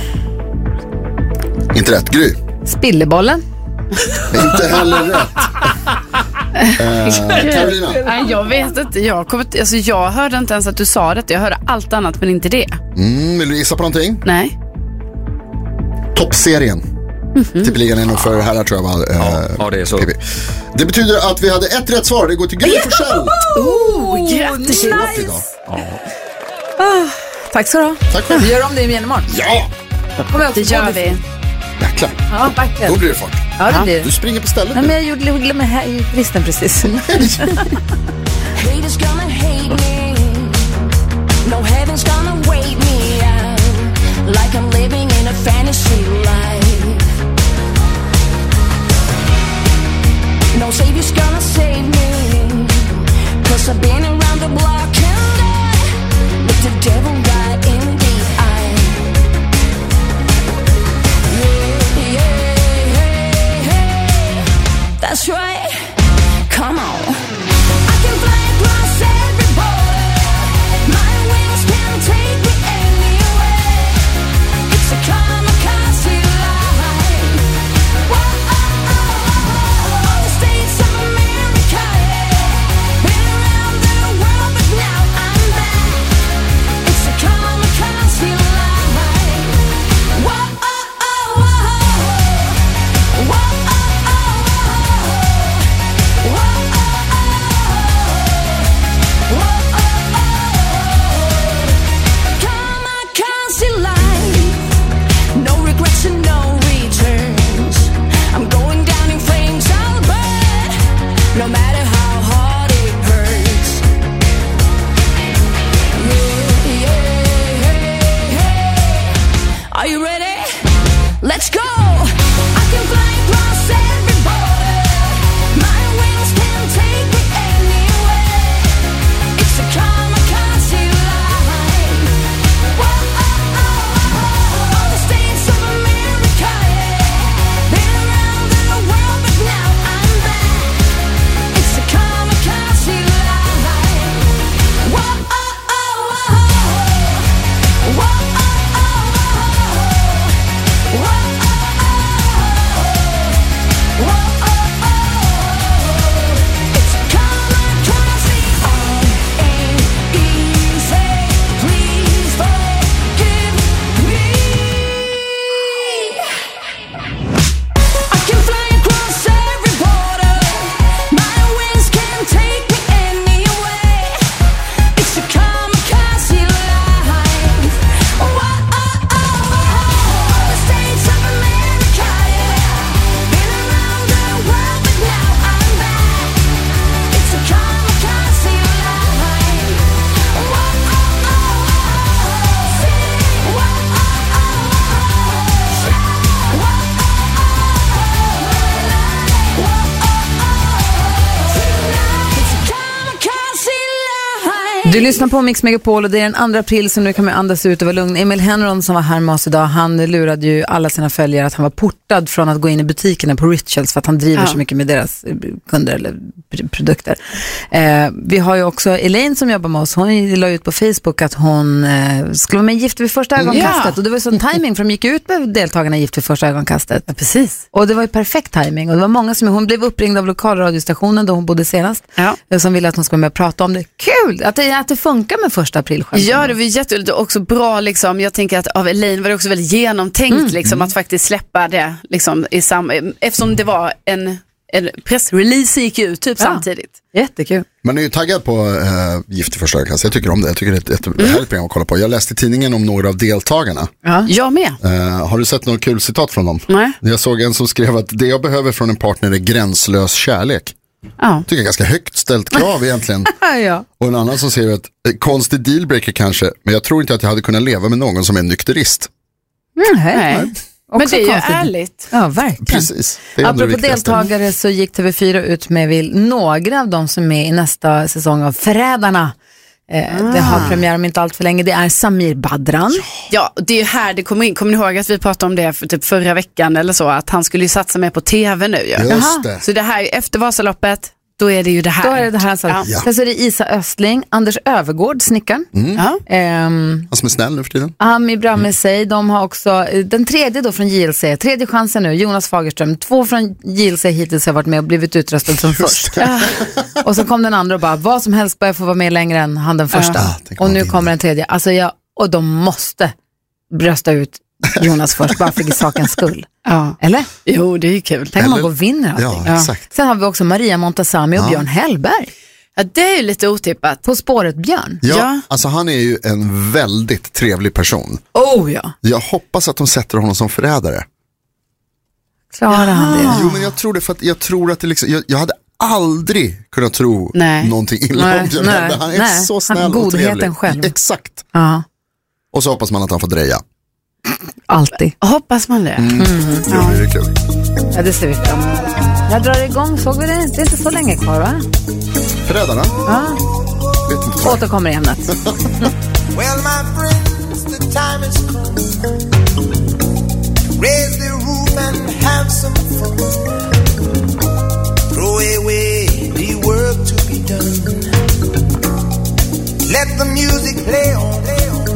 [SPEAKER 4] Inte rätt. Gry?
[SPEAKER 3] Spillebollen.
[SPEAKER 4] Inte heller rätt. Uh, Carolina?
[SPEAKER 1] Nej, jag vet inte. Jag, kom, alltså, jag hörde inte ens att du sa det. Jag hörde allt annat men inte det.
[SPEAKER 4] Mm, vill du gissa på någonting?
[SPEAKER 1] Nej.
[SPEAKER 4] Toppserien. Mm-hmm. Tippeligan är nog för herrar tror jag. Uh,
[SPEAKER 8] ja, ja, det är så.
[SPEAKER 4] P B. Det betyder att vi hade ett rätt svar. Det går till Gry Forssell.
[SPEAKER 1] Oh, grattis.
[SPEAKER 3] Nice.
[SPEAKER 4] Ja.
[SPEAKER 3] Ah, tack så du
[SPEAKER 4] Tack för
[SPEAKER 3] Vi gör om det igen imorgon.
[SPEAKER 4] Ja.
[SPEAKER 3] Kommer
[SPEAKER 1] det gör vi.
[SPEAKER 4] Jäklar.
[SPEAKER 3] Ja, verkligen.
[SPEAKER 4] Då blir det fart.
[SPEAKER 3] Ja, det blir det.
[SPEAKER 4] Du springer på stället.
[SPEAKER 3] Nej, men jag gjorde glömde här i listen precis.
[SPEAKER 10] Haters gonna hate me. No heaven's gonna wait me out. Like I'm living in a fantasy life. No savior's gonna save me. Cause I've been around the block and I look the devil right in the eye. Yeah, yeah, yeah, yeah. That's right. Come on. I can fly across every border. My wings can take me anywhere. It's a kamikaze life. Whoa, oh, oh, oh, oh. States of America.
[SPEAKER 3] Du lyssnar på Mix Megapol och det är den andra april som nu kan man andas ut och vara lugn. Emil Henron som var här med oss idag, han lurade ju alla sina följare att han var portad från att gå in i butikerna på Rituals för att han driver ja. så mycket med deras kunder eller produkter. Eh, vi har ju också Elaine som jobbar med oss, hon la ut på Facebook att hon eh, skulle vara med Gift vid första ögonkastet ja. och det var ju sån timing för de gick ut med deltagarna Gift vid första ögonkastet.
[SPEAKER 1] Ja, precis.
[SPEAKER 3] Och det var ju perfekt timing och det var många som, hon blev uppringd av lokalradiostationen då hon bodde senast ja. som ville att hon skulle med och prata om det. Kul! Att det, att det funkar med första april själv.
[SPEAKER 1] Ja, det var jätteroligt och också bra liksom, jag tänker att av Elaine var det också väldigt genomtänkt mm. liksom, att faktiskt släppa det liksom, i samma, eftersom det var en, en pressrelease gick ut typ ja. samtidigt.
[SPEAKER 3] Jättekul.
[SPEAKER 4] Man är ju taggad på äh, Gift i första ögonkastet. Jag tycker om det. Jag tycker det är ett, ett mm. härligt program att kolla på. Jag läste i tidningen om några av deltagarna.
[SPEAKER 1] Ja. Jag med.
[SPEAKER 4] Äh, har du sett någon kul citat från dem?
[SPEAKER 1] Nej.
[SPEAKER 4] Jag såg en som skrev att det jag behöver från en partner är gränslös kärlek.
[SPEAKER 1] Ja.
[SPEAKER 4] Tycker jag är ganska högt ställt krav egentligen.
[SPEAKER 3] ja.
[SPEAKER 4] Och en annan som säger att konstig dealbreaker kanske, men jag tror inte att jag hade kunnat leva med någon som är nykterist.
[SPEAKER 3] Mm, hej. Nej.
[SPEAKER 1] Men det är ju ärligt.
[SPEAKER 3] Ja, verkligen.
[SPEAKER 4] Precis.
[SPEAKER 3] Apropå deltagare så gick T V fyra ut med vill några av dem som är med i nästa säsong av Förrädarna. Eh, ah. Det har premiär om inte allt för länge. Det är Samir Badran.
[SPEAKER 1] Ja, det är ju här det kommer in. Kommer ni ihåg att vi pratade om det för typ förra veckan eller så, att han skulle ju satsa med på tv nu. Ja.
[SPEAKER 4] Just det.
[SPEAKER 1] Så det här efter Vasaloppet, då är det ju det här.
[SPEAKER 3] Då är det det här. Alltså. Ja. Ja. Sen så är det Isa Östling, Anders Övergård, snickaren.
[SPEAKER 4] Mm.
[SPEAKER 3] Ja. Um,
[SPEAKER 4] han som är snäll nu för tiden.
[SPEAKER 3] Ami Bramesej, mm. de har också, den tredje då från J L C, tredje chansen nu, Jonas Fagerström. Två från J L C hittills har varit med och blivit utröstad som först. Ja. Och så kom den andra och bara, vad som helst bara få vara med längre än han den första. Ja, och nu kommer den tredje. Alltså jag, och de måste brösta ut Jonas först, bara för sakens skull.
[SPEAKER 1] Ja.
[SPEAKER 3] Eller?
[SPEAKER 1] Jo, det är ju kul.
[SPEAKER 3] Tänk om man går och vinner
[SPEAKER 4] allting. Ja, exakt.
[SPEAKER 3] Sen har vi också Maria Montazami och ja. Björn Hellberg.
[SPEAKER 1] Ja, det är ju lite otippat.
[SPEAKER 3] På spåret Björn.
[SPEAKER 4] Ja, ja, alltså han är ju en väldigt trevlig person.
[SPEAKER 3] Oh ja.
[SPEAKER 4] Jag hoppas att de sätter honom som förrädare.
[SPEAKER 3] Klarar han det?
[SPEAKER 4] Jo, men jag tror det för att jag tror att det liksom, jag, jag hade aldrig kunnat tro nej. någonting illa
[SPEAKER 3] nej,
[SPEAKER 4] om Björn Hellberg. Han är nej. så snäll
[SPEAKER 3] han
[SPEAKER 4] och trevlig.
[SPEAKER 3] Själv.
[SPEAKER 4] Exakt.
[SPEAKER 3] Ja.
[SPEAKER 4] Och så hoppas man att han får dreja.
[SPEAKER 3] Alltid.
[SPEAKER 1] Hoppas man det.
[SPEAKER 4] Mm. Mm. Ja, det är kul.
[SPEAKER 3] Ja, det ser vi fram emot. Jag drar igång, såg vi det? Det är inte så länge kvar, va?
[SPEAKER 4] Förrädarna?
[SPEAKER 3] Ja.
[SPEAKER 4] Vet inte.
[SPEAKER 3] Återkommer i ämnet.
[SPEAKER 10] Well, my friends, the time is come. Raise the roof and have some fun. Throw away the work to be done. Let the music play on, play on.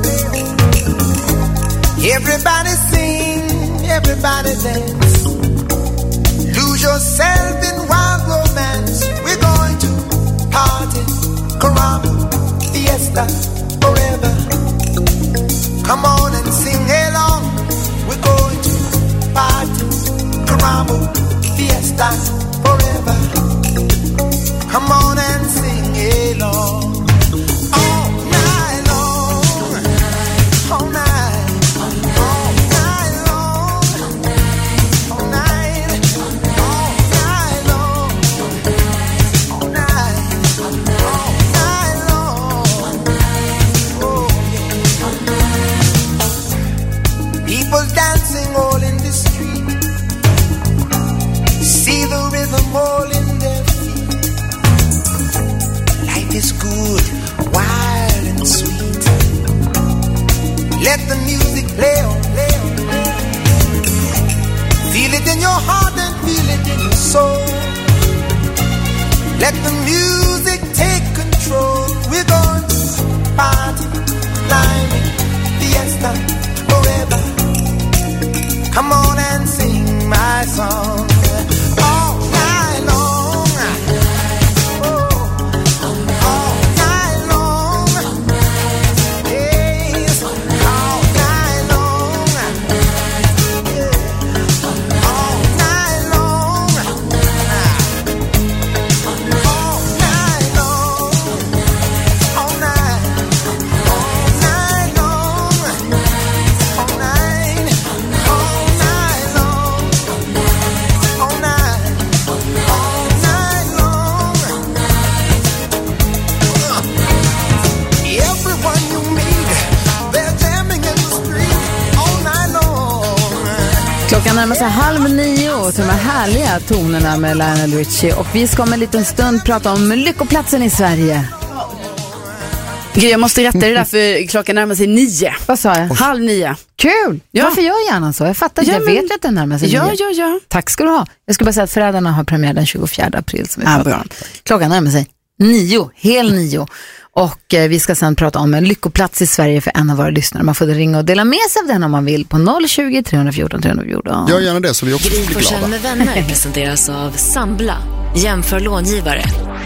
[SPEAKER 10] Everybody sing, everybody dance. Lose yourself in wild romance. We're going to party, caramba, fiesta, forever. Come on and sing along. We're going to party, caramba, fiesta, forever. Come on and sing along. All night long, all night. Dancing all in the street, see the rhythm all in their feet. Life is good, wild and sweet. Let the music play on, play on, play on. Feel it in your heart and feel it in your soul. Let the music take control. We're going to party, climbing, fiesta, forever. Come on and sing my song all night long. Oh, all night long. Yes, all night long. Yeah, all night long. All night long. All night. All night long. All night.
[SPEAKER 3] Klockan närmar sig halv nio till de här härliga tonerna med Lionel Richie. Och vi ska om en liten stund prata om lyckoplatsen i Sverige.
[SPEAKER 1] Jag måste rätta det där för klockan närmar sig nio.
[SPEAKER 3] Vad sa jag?
[SPEAKER 1] Halv nio.
[SPEAKER 3] Kul! Ja. Varför gör jag gärna så? Jag fattar inte, ja, jag men... vet att den närmar sig
[SPEAKER 1] ja,
[SPEAKER 3] nio.
[SPEAKER 1] Ja, ja,
[SPEAKER 3] Tack ska du ha. Jag skulle bara säga att Förrädarna har premiär den tjugofjärde april som vi
[SPEAKER 1] ah,
[SPEAKER 3] pratar om. Klockan närmar sig nio, hel nio. Och eh, vi ska sedan prata om en lyckoplats i Sverige för en av våra lyssnare. Man får ringa och dela med sig av den om man vill på noll tjugo, tre fjorton, tre fjorton.
[SPEAKER 4] Gör gärna det så vi också blir glada.
[SPEAKER 7] Gry Forssell med vänner presenteras av Sambla. Jämför långivare.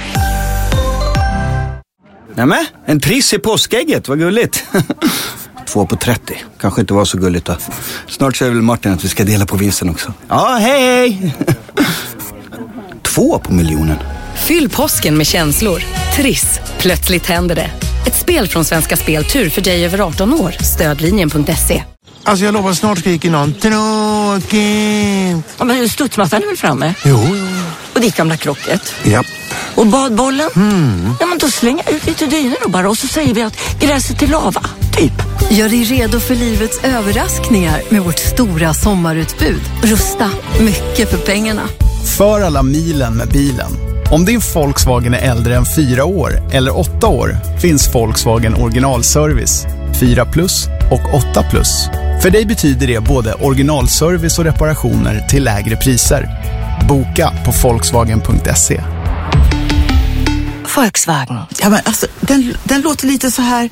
[SPEAKER 11] Nämen, en triss i påskägget, vad gulligt. Två på trettio, kanske inte var så gulligt då. Snart säger väl Martin att vi ska dela på vinsten också. Ja, hej hej! Två på miljonen.
[SPEAKER 2] Fyll påsken med känslor. Triss, plötsligt händer det. Ett spel från Svenska Spel Tur för dig över arton år. Stödlinjen punkt se.
[SPEAKER 12] Alltså jag lovar, snart skriker någon tråkigt.
[SPEAKER 13] Ja, men studsmattan är väl framme?
[SPEAKER 12] Jo, jo.
[SPEAKER 13] Och ditt gamla krocket?
[SPEAKER 12] Japp.
[SPEAKER 13] Och badbollen?
[SPEAKER 12] Mm.
[SPEAKER 13] Ja, men då slänger jag ut lite dynor och bara. Och så säger vi att gräset är lava, typ.
[SPEAKER 14] Gör dig redo för livets överraskningar med vårt stora sommarutbud. Rusta, mycket för pengarna.
[SPEAKER 16] För alla milen med bilen. Om din Volkswagen är äldre än fyra år eller åtta år finns Volkswagen originalservice, fyra plus och åtta plus. För dig betyder det både originalservice och reparationer till lägre priser. Boka på volkswagen punkt se.
[SPEAKER 26] Volkswagen. Ja, men alltså, den, den låter lite så här...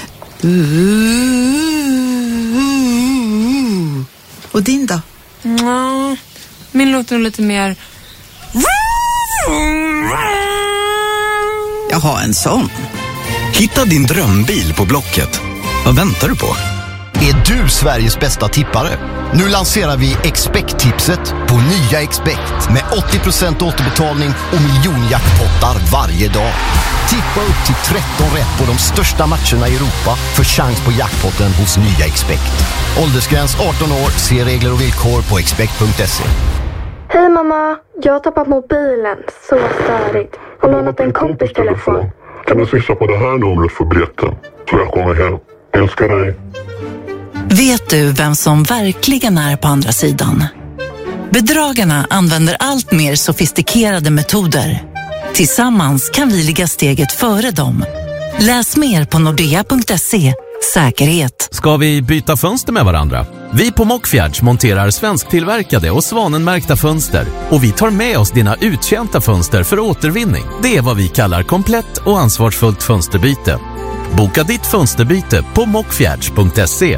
[SPEAKER 26] Och din då?
[SPEAKER 27] Ja, min låter lite mer...
[SPEAKER 26] Jag har en sån.
[SPEAKER 28] Hitta din drömbil på Blocket. Vad väntar du på?
[SPEAKER 29] Är du Sveriges bästa tippare? Nu lanserar vi Expect-tipset på nya Expect med åttio procent återbetalning och miljonjackpottar varje dag. Tippa upp till tretton rätt på de största matcherna i Europa för chans på jackpotten hos nya Expect. Åldersgräns arton år, se regler och villkor på expect punkt se.
[SPEAKER 30] Hej mamma, jag har tappat mobilen. Så störigt. Har lånat en kompis telefon.
[SPEAKER 31] Kan du swisha på det här numret för biljetten? Så jag kommer hem. Älskar dig.
[SPEAKER 26] Vet du vem som verkligen är på andra sidan? Bedragarna använder allt mer sofistikerade metoder. Tillsammans kan vi ligga steget före dem. Läs mer på nordea punkt se. Säkerhet.
[SPEAKER 32] Ska vi byta fönster med varandra? Vi på Mockfjärds monterar svensktillverkade och svanenmärkta fönster. Och vi tar med oss dina uttjänta fönster för återvinning. Det är vad vi kallar komplett och ansvarsfullt fönsterbyte. Boka ditt fönsterbyte på mockfjärds punkt se.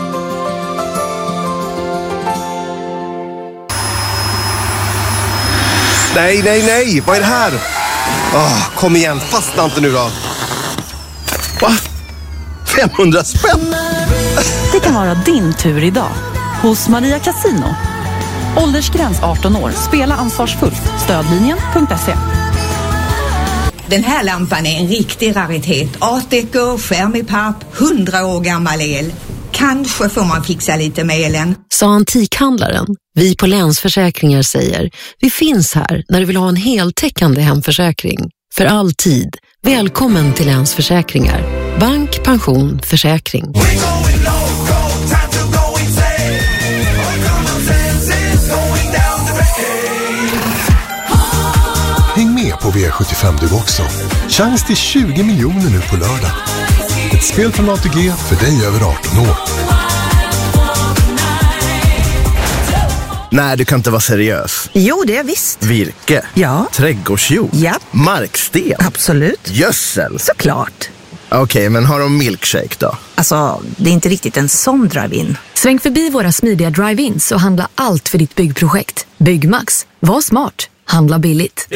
[SPEAKER 33] Nej, nej, nej! Vad är det här? Oh, kom igen, fastna inte nu då. Va? femhundra spänn?
[SPEAKER 34] Det kan vara din tur idag. Hos Maria Casino. Åldersgräns arton år. Spela ansvarsfullt. Stödlinjen punkt se.
[SPEAKER 35] Den här lampan är en riktig raritet. Art deco, skärm i papp, hundra år gammal el. Kanske får man fixa lite med elen.
[SPEAKER 18] Sa antikhandlaren. Vi på Länsförsäkringar säger, vi finns här när du vill ha en heltäckande hemförsäkring. För all tid. Välkommen till Länsförsäkringar. Bank, pension, försäkring.
[SPEAKER 23] Häng med på V sjuttiofem du också. Chans till tjugo miljoner nu på lördag. Ett spel från A T G för dig över arton år.
[SPEAKER 33] Nej, du kan inte vara seriös.
[SPEAKER 35] Jo, det är visst.
[SPEAKER 33] Virke?
[SPEAKER 35] Ja.
[SPEAKER 33] Trädgårdsjord?
[SPEAKER 35] Ja.
[SPEAKER 33] Marksten?
[SPEAKER 35] Absolut.
[SPEAKER 33] Gödsel?
[SPEAKER 35] Såklart.
[SPEAKER 33] Okej, okay, men har de milkshake då?
[SPEAKER 35] Alltså, det är inte riktigt en sån drive-in.
[SPEAKER 22] Sväng förbi våra smidiga drive-ins och handla allt för ditt byggprojekt. Byggmax. Var smart. Handla billigt.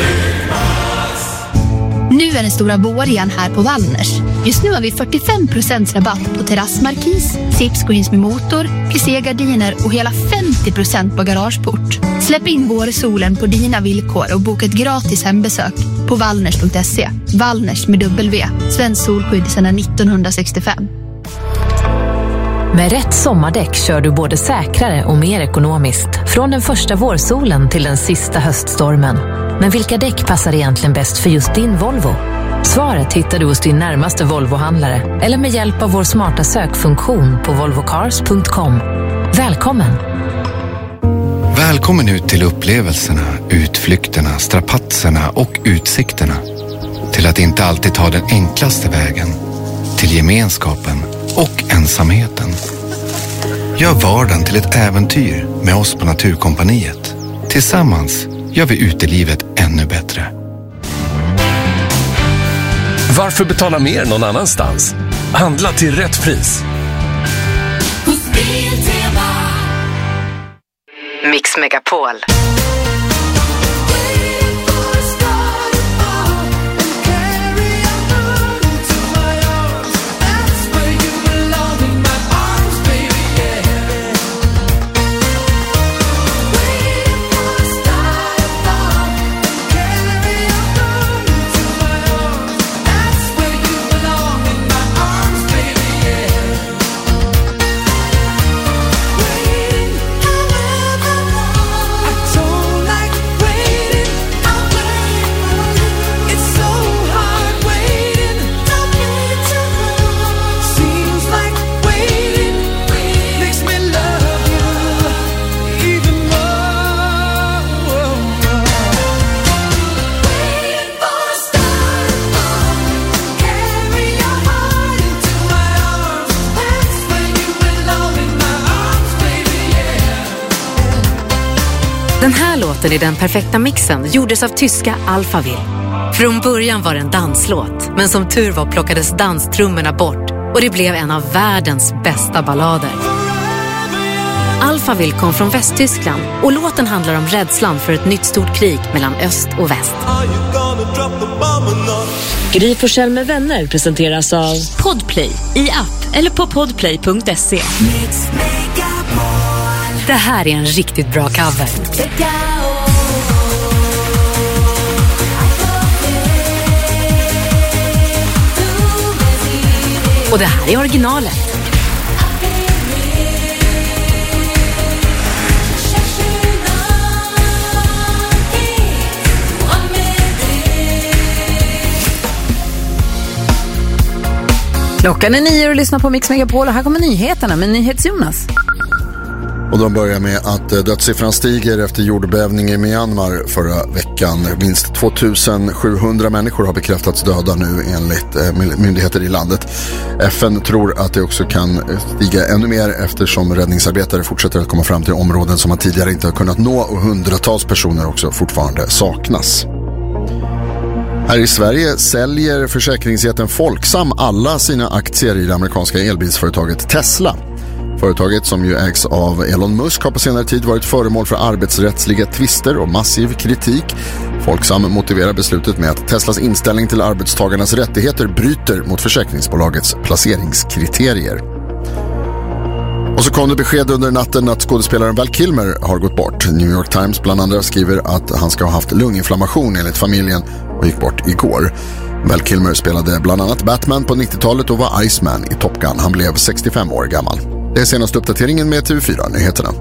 [SPEAKER 36] Nu är den stora våren här på Wallners. Just nu har vi fyrtiofem procent rabatt på terrassmarkis, tipscreens med motor, plissé-gardiner och hela femtio procent på garageport. Släpp in vårsolen på dina villkor och boka ett gratis hembesök på wallners punkt se. Wallners med W. Svensk solskydd sedan nittonhundrasextiofem.
[SPEAKER 22] Med rätt sommardäck kör du både säkrare och mer ekonomiskt. Från den första vårsolen till den sista höststormen. Men vilka däck passar egentligen bäst för just din Volvo? Svaret hittar du hos din närmaste Volvo-handlare eller med hjälp av vår smarta sökfunktion på volvo cars punkt com. Välkommen!
[SPEAKER 37] Välkommen ut till upplevelserna, utflykterna, strapatserna och utsikterna. Till att inte alltid ta den enklaste vägen. till gemenskapen och ensamheten. Gör vardagen till ett äventyr med oss på Naturkompaniet. Tillsammans gör vi utelivet ännu bättre.
[SPEAKER 1] Varför betala mer någon annanstans? Handla till rätt pris.
[SPEAKER 2] Mix Megapol. Den här låten är den perfekta mixen gjordes av tyska Alphaville. Från början var det en danslåt, men som tur var plockades danstrummorna bort och det blev en av världens bästa ballader. Alphaville kom från Västtyskland och låten handlar om rädslan för ett nytt stort krig mellan öst och väst.
[SPEAKER 3] Gry Forssell med vänner presenteras av
[SPEAKER 22] Podplay i app eller på podplay punkt se.
[SPEAKER 2] Det här är en riktigt bra cover. Och det här är originalet.
[SPEAKER 4] Klockan är nio och lyssnar på Mix Megapol och här kommer nyheterna med NyhetsJonas.
[SPEAKER 5] Och de börjar med att dödssiffran stiger efter jordbävning i Myanmar förra veckan. Minst tvåtusensjuhundra människor har bekräftats döda nu enligt myndigheter i landet. F N tror att det också kan stiga ännu mer eftersom räddningsarbetare fortsätter att komma fram till områden som man tidigare inte har kunnat nå och hundratals personer också fortfarande saknas. Här i Sverige säljer försäkringsjätten Folksam alla sina aktier i det amerikanska elbilsföretaget Tesla. Företaget som ju ägs av Elon Musk har på senare tid varit föremål för arbetsrättsliga tvister och massiv kritik. Folksam motiverar beslutet med att Teslas inställning till arbetstagarnas rättigheter bryter mot försäkringsbolagets placeringskriterier. Och så kom det besked under natten att skådespelaren Val Kilmer har gått bort. New York Times bland andra skriver att han ska ha haft lunginflammation enligt familjen och gick bort igår. Val Kilmer spelade bland annat Batman på nittiotalet och var Iceman i Top Gun. Han blev sextiofem år gammal. Det är senaste uppdateringen med T V fyra-nyheterna.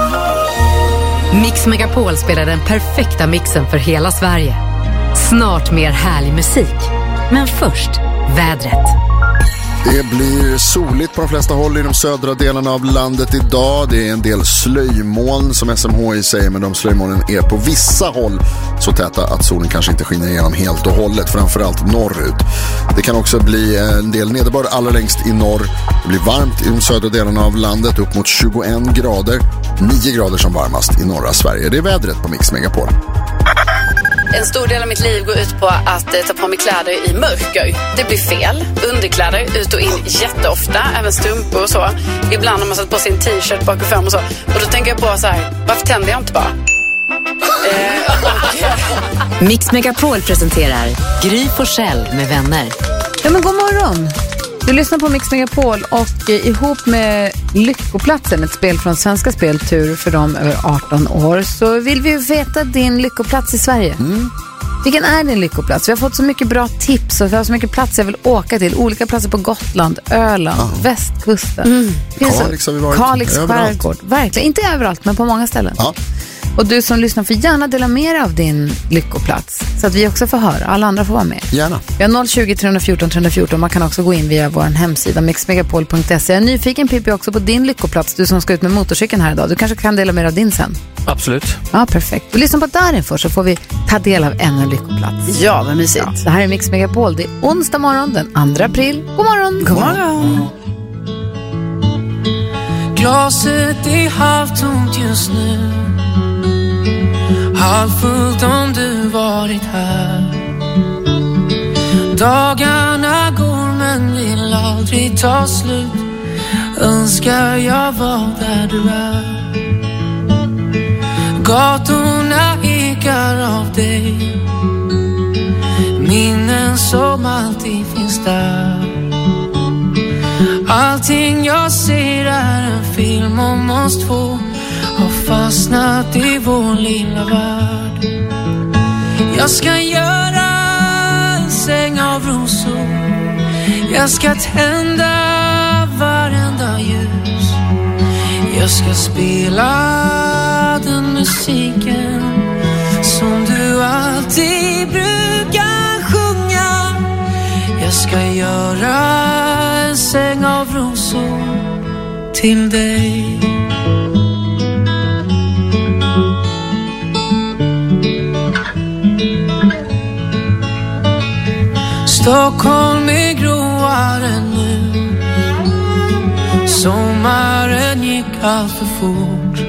[SPEAKER 2] Mix Megapol spelar den perfekta mixen för hela Sverige. Snart mer härlig musik. Men först, vädret.
[SPEAKER 5] Det blir soligt på de flesta håll i de södra delarna av landet idag. Det är en del slöjmoln som S M H I säger, men de slöjmolnen är på vissa håll så täta att solen kanske inte skiner igenom helt och hållet, framförallt norrut. Det kan också bli en del nederbörd allra längst i norr. Det blir varmt i de södra delarna av landet, upp mot tjugoen grader. nio grader som varmast i norra Sverige. Det är vädret på Mix Megapol.
[SPEAKER 6] En stor del av mitt liv går ut på att eh, ta på mig kläder i mörker. Det blir fel. Underkläder ut och in jätteofta, även strumpor och så. Ibland har man satt på sin t-shirt bak och fram och så. Och då tänker jag på så här, varför tänder jag inte bara? Eh,
[SPEAKER 2] och... Mix Megapol presenterar Gry Forssell med vänner.
[SPEAKER 4] Ja, men god morgon. Du lyssnar på Mix Megapol och eh, ihop med Lyckoplatsen, ett spel från Svenska Speltur för dem över arton år, så vill vi veta din lyckoplats i Sverige. Mm. Vilken är din lyckoplats? Vi har fått så mycket bra tips och vi har så mycket platser jag vill åka till. Olika platser på Gotland, Öland, ah. västkusten. Mm.
[SPEAKER 5] Kalix har vi varit.
[SPEAKER 4] Kalix skärgård. Verkligen, inte överallt men på många ställen. Ah. Och du som lyssnar får gärna dela med dig av din lyckoplats så att vi också får höra. Alla andra får vara med.
[SPEAKER 5] Gärna.
[SPEAKER 4] Vi har noll tjugo, tre fjorton, tre fjorton. Man kan också gå in via vår hemsida mix megapol punkt se. Jag är nyfiken, Pippi, också på din lyckoplats. Du som ska ut med motorcykeln här idag. Du kanske kan dela med dig av din sen.
[SPEAKER 7] Absolut.
[SPEAKER 4] Ja, perfekt. Vi lyssnar på Darin först så får vi ta del av ännu en lyckoplats.
[SPEAKER 6] Ja, vad mysigt.
[SPEAKER 4] Ja, det här är Mix Megapol. Det är onsdag morgon den andra april. God morgon.
[SPEAKER 6] God morgon.
[SPEAKER 7] Glaset är halvtomt just nu, halvfullt om du varit här. Dagarna går men vill aldrig ta slut. Önskar jag var där du är. Gatorna ekar av dig, minnen som alltid finns där. Allting jag ser är en film om oss två, har fastnat i vår lilla värld. Jag ska göra en säng av rosor, jag ska tända varenda ljus. Jag ska spela den musiken som du alltid brukar sjunga. Jag ska göra en säng av rosor till dig. Stockholm är gråare nu, sommaren gick allt för fort.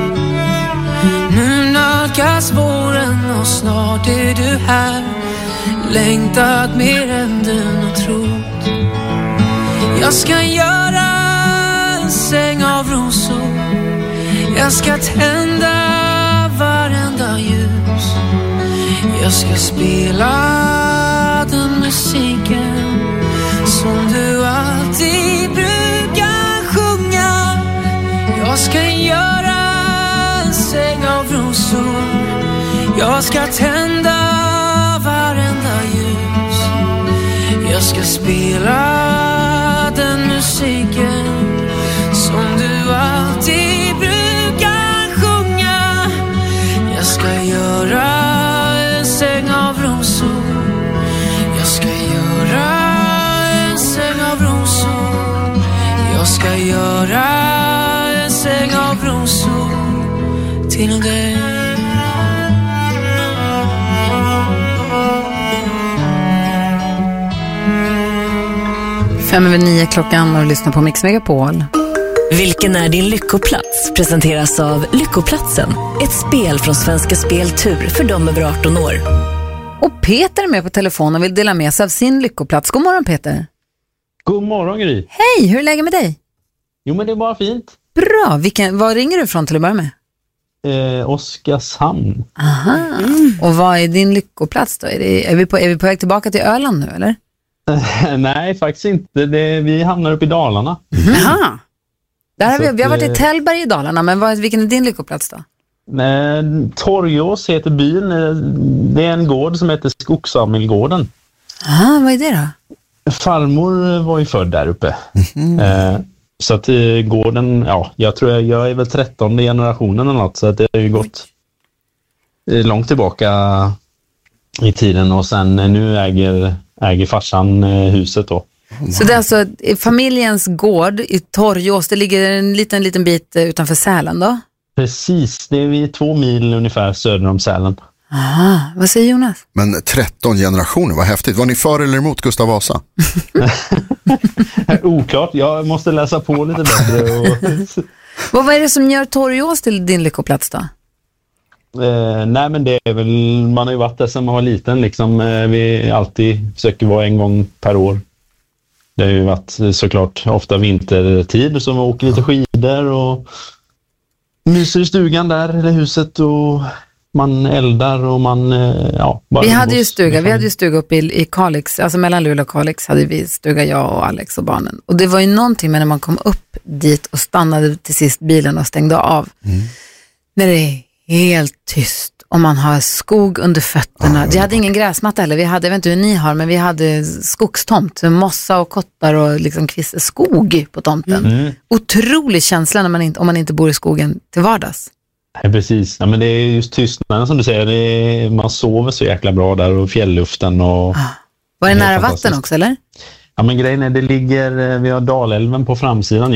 [SPEAKER 7] Nu nalkas våren och snart är du här, längtat mer än du nog trott. Jag ska göra en säng av rosor, jag ska tända varenda ljus. Jag ska spela den musiken som du alltid brukar sjunga. Jag ska göra en säng av rosor, jag ska tända varenda ljus. Jag ska spela den musiken som du alltid brukar sjunga. Jag ska göra en säng av rosor, jag ska göra en säng av rosor. Jag ska göra en säng av rosor till dig.
[SPEAKER 4] Fem över nio klockan och lyssna på Mix Megapol.
[SPEAKER 3] Vilken är din lyckoplats? Presenteras av Lyckoplatsen. Ett spel från Svenska Spel Tur för dem över arton år.
[SPEAKER 4] Och Peter är med på telefon och vill dela med sig av sin lyckoplats. God morgon Peter.
[SPEAKER 8] God morgon Gry.
[SPEAKER 4] Hej, hur är läget med dig?
[SPEAKER 8] Jo men det är bara fint.
[SPEAKER 4] Bra, Vilken, var ringer du från till att börja med?
[SPEAKER 8] Eh, Oskarshamn.
[SPEAKER 4] Aha, mm. Och vad är din lyckoplats då? Är, det, är, vi på, är vi på väg tillbaka till Öland nu eller?
[SPEAKER 8] Nej, faktiskt inte. Det, vi hamnar upp i Dalarna.
[SPEAKER 4] Jaha. Där har vi, vi har varit i Tällberg i Dalarna, men vad, vilken är din lyckoplats då?
[SPEAKER 8] Eh, Torgås heter byn. Det är en gård som heter Skogsamilgården.
[SPEAKER 4] Ah, vad är det då?
[SPEAKER 8] Farmor var ju född där uppe. Mm. Eh, så att eh, gården, ja, jag tror jag, jag är väl trettonde generationen eller något, så att det har ju gått eh, långt tillbaka i tiden och sen eh, nu äger, äger farsan eh, huset då.
[SPEAKER 4] Så det är alltså familjens gård i Torgås, det ligger en liten, liten bit utanför Sälen då?
[SPEAKER 8] Precis, det är vid två mil ungefär söder om Sälen.
[SPEAKER 4] Aha, vad säger Jonas?
[SPEAKER 5] Men tretton generationer, vad häftigt. Var ni för eller emot Gustav Vasa?
[SPEAKER 8] Oklart, jag måste läsa på lite bättre. Och...
[SPEAKER 4] Vad är det som gör Torgås till din lyckoplats då?
[SPEAKER 8] Eh, nej men det är väl, man har ju varit där sedan man var liten liksom. Eh, vi alltid försöker vara en gång per år. Det har ju varit såklart ofta vintertid så man åker lite skidor och myser i stugan där, eller huset, och man eldar och man, ja. Bara
[SPEAKER 4] vi hade ju stuga, vi hade ju stuga uppe i, i Kalix, alltså mellan Luleå och Kalix hade vi stuga, jag och Alex och barnen. Och det var ju någonting med när man kom upp dit och stannade till sist bilen och stängde av. Mm. När det är helt tyst och man har skog under fötterna. Vi hade ingen gräsmatta heller, vi hade, jag vet inte hur ni har, men vi hade skogstomt, mossa och kottar och liksom kvist, skog på tomten. Mm. Otrolig känsla när man inte, om man inte bor i skogen till vardags.
[SPEAKER 8] Ja, precis. Ja, men det är just tystnaden som du säger, det är, man sover så jäkla bra där och fjällluften och... Ah.
[SPEAKER 4] Var det nära vatten också eller?
[SPEAKER 8] Ja men grejen är, det ligger, vi har Dalälven på framsidan ju.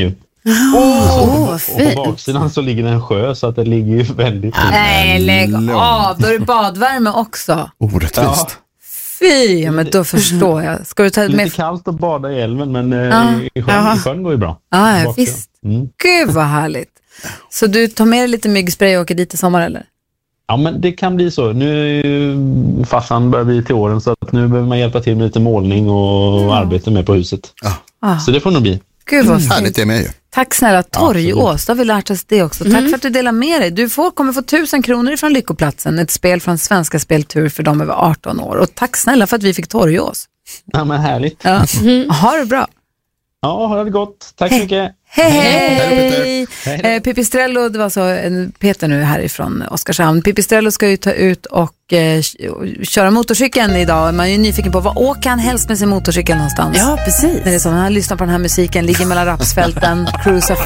[SPEAKER 4] Åh,
[SPEAKER 8] och,
[SPEAKER 4] vad
[SPEAKER 8] och
[SPEAKER 4] fint.
[SPEAKER 8] på baksidan så ligger det en sjö, så att det ligger ju väldigt fint.
[SPEAKER 4] Nej, lägg av. Då är det badvärme också.
[SPEAKER 5] Orättvist.
[SPEAKER 8] Ja.
[SPEAKER 4] Fy, ja, men då förstår jag. Ska du ta
[SPEAKER 8] Lite
[SPEAKER 4] med...
[SPEAKER 8] kallt att bada i älven, men eh,
[SPEAKER 4] Ja.
[SPEAKER 8] i, sjön, i sjön går ju bra.
[SPEAKER 4] Ja, ja,
[SPEAKER 8] Bak-
[SPEAKER 4] visst.
[SPEAKER 8] Mm.
[SPEAKER 4] Gud vad härligt. Så du tar med dig lite myggspray och åker dit i sommar, eller?
[SPEAKER 8] Ja, men det kan bli så. Nu är ju farsan börjar bli till åren, så att nu behöver man hjälpa till med lite målning och
[SPEAKER 4] Mm.
[SPEAKER 8] arbete med på huset.
[SPEAKER 4] Ah.
[SPEAKER 8] Så det får nog bli.
[SPEAKER 4] Gud vad fint.
[SPEAKER 5] Härligt det med ju.
[SPEAKER 4] Tack snälla, Torgås, då har vi lärt oss det också. Tack för att du delar med dig. Du får, kommer få tusen kronor från Lyckoplatsen, ett spel från Svenska Speltur för dem över arton år. Och tack snälla för att vi fick Torgås.
[SPEAKER 8] Ja, men härligt.
[SPEAKER 4] Ja. Ha det bra.
[SPEAKER 8] Ja, ha det gott. Tack så mycket.
[SPEAKER 4] Hej, hej!
[SPEAKER 8] Hej.
[SPEAKER 4] Eh, Pipistrello, det var så en Peter nu härifrån Oskarshamn. Pipistrello ska ju ta ut och eh, köra motorcykeln idag. Man är ju nyfiken på vad åker han helst med sin motorcykel någonstans.
[SPEAKER 9] Ja, precis.
[SPEAKER 4] När det är så, han lyssnar på den här musiken, ligger mellan rapsfälten, cruisar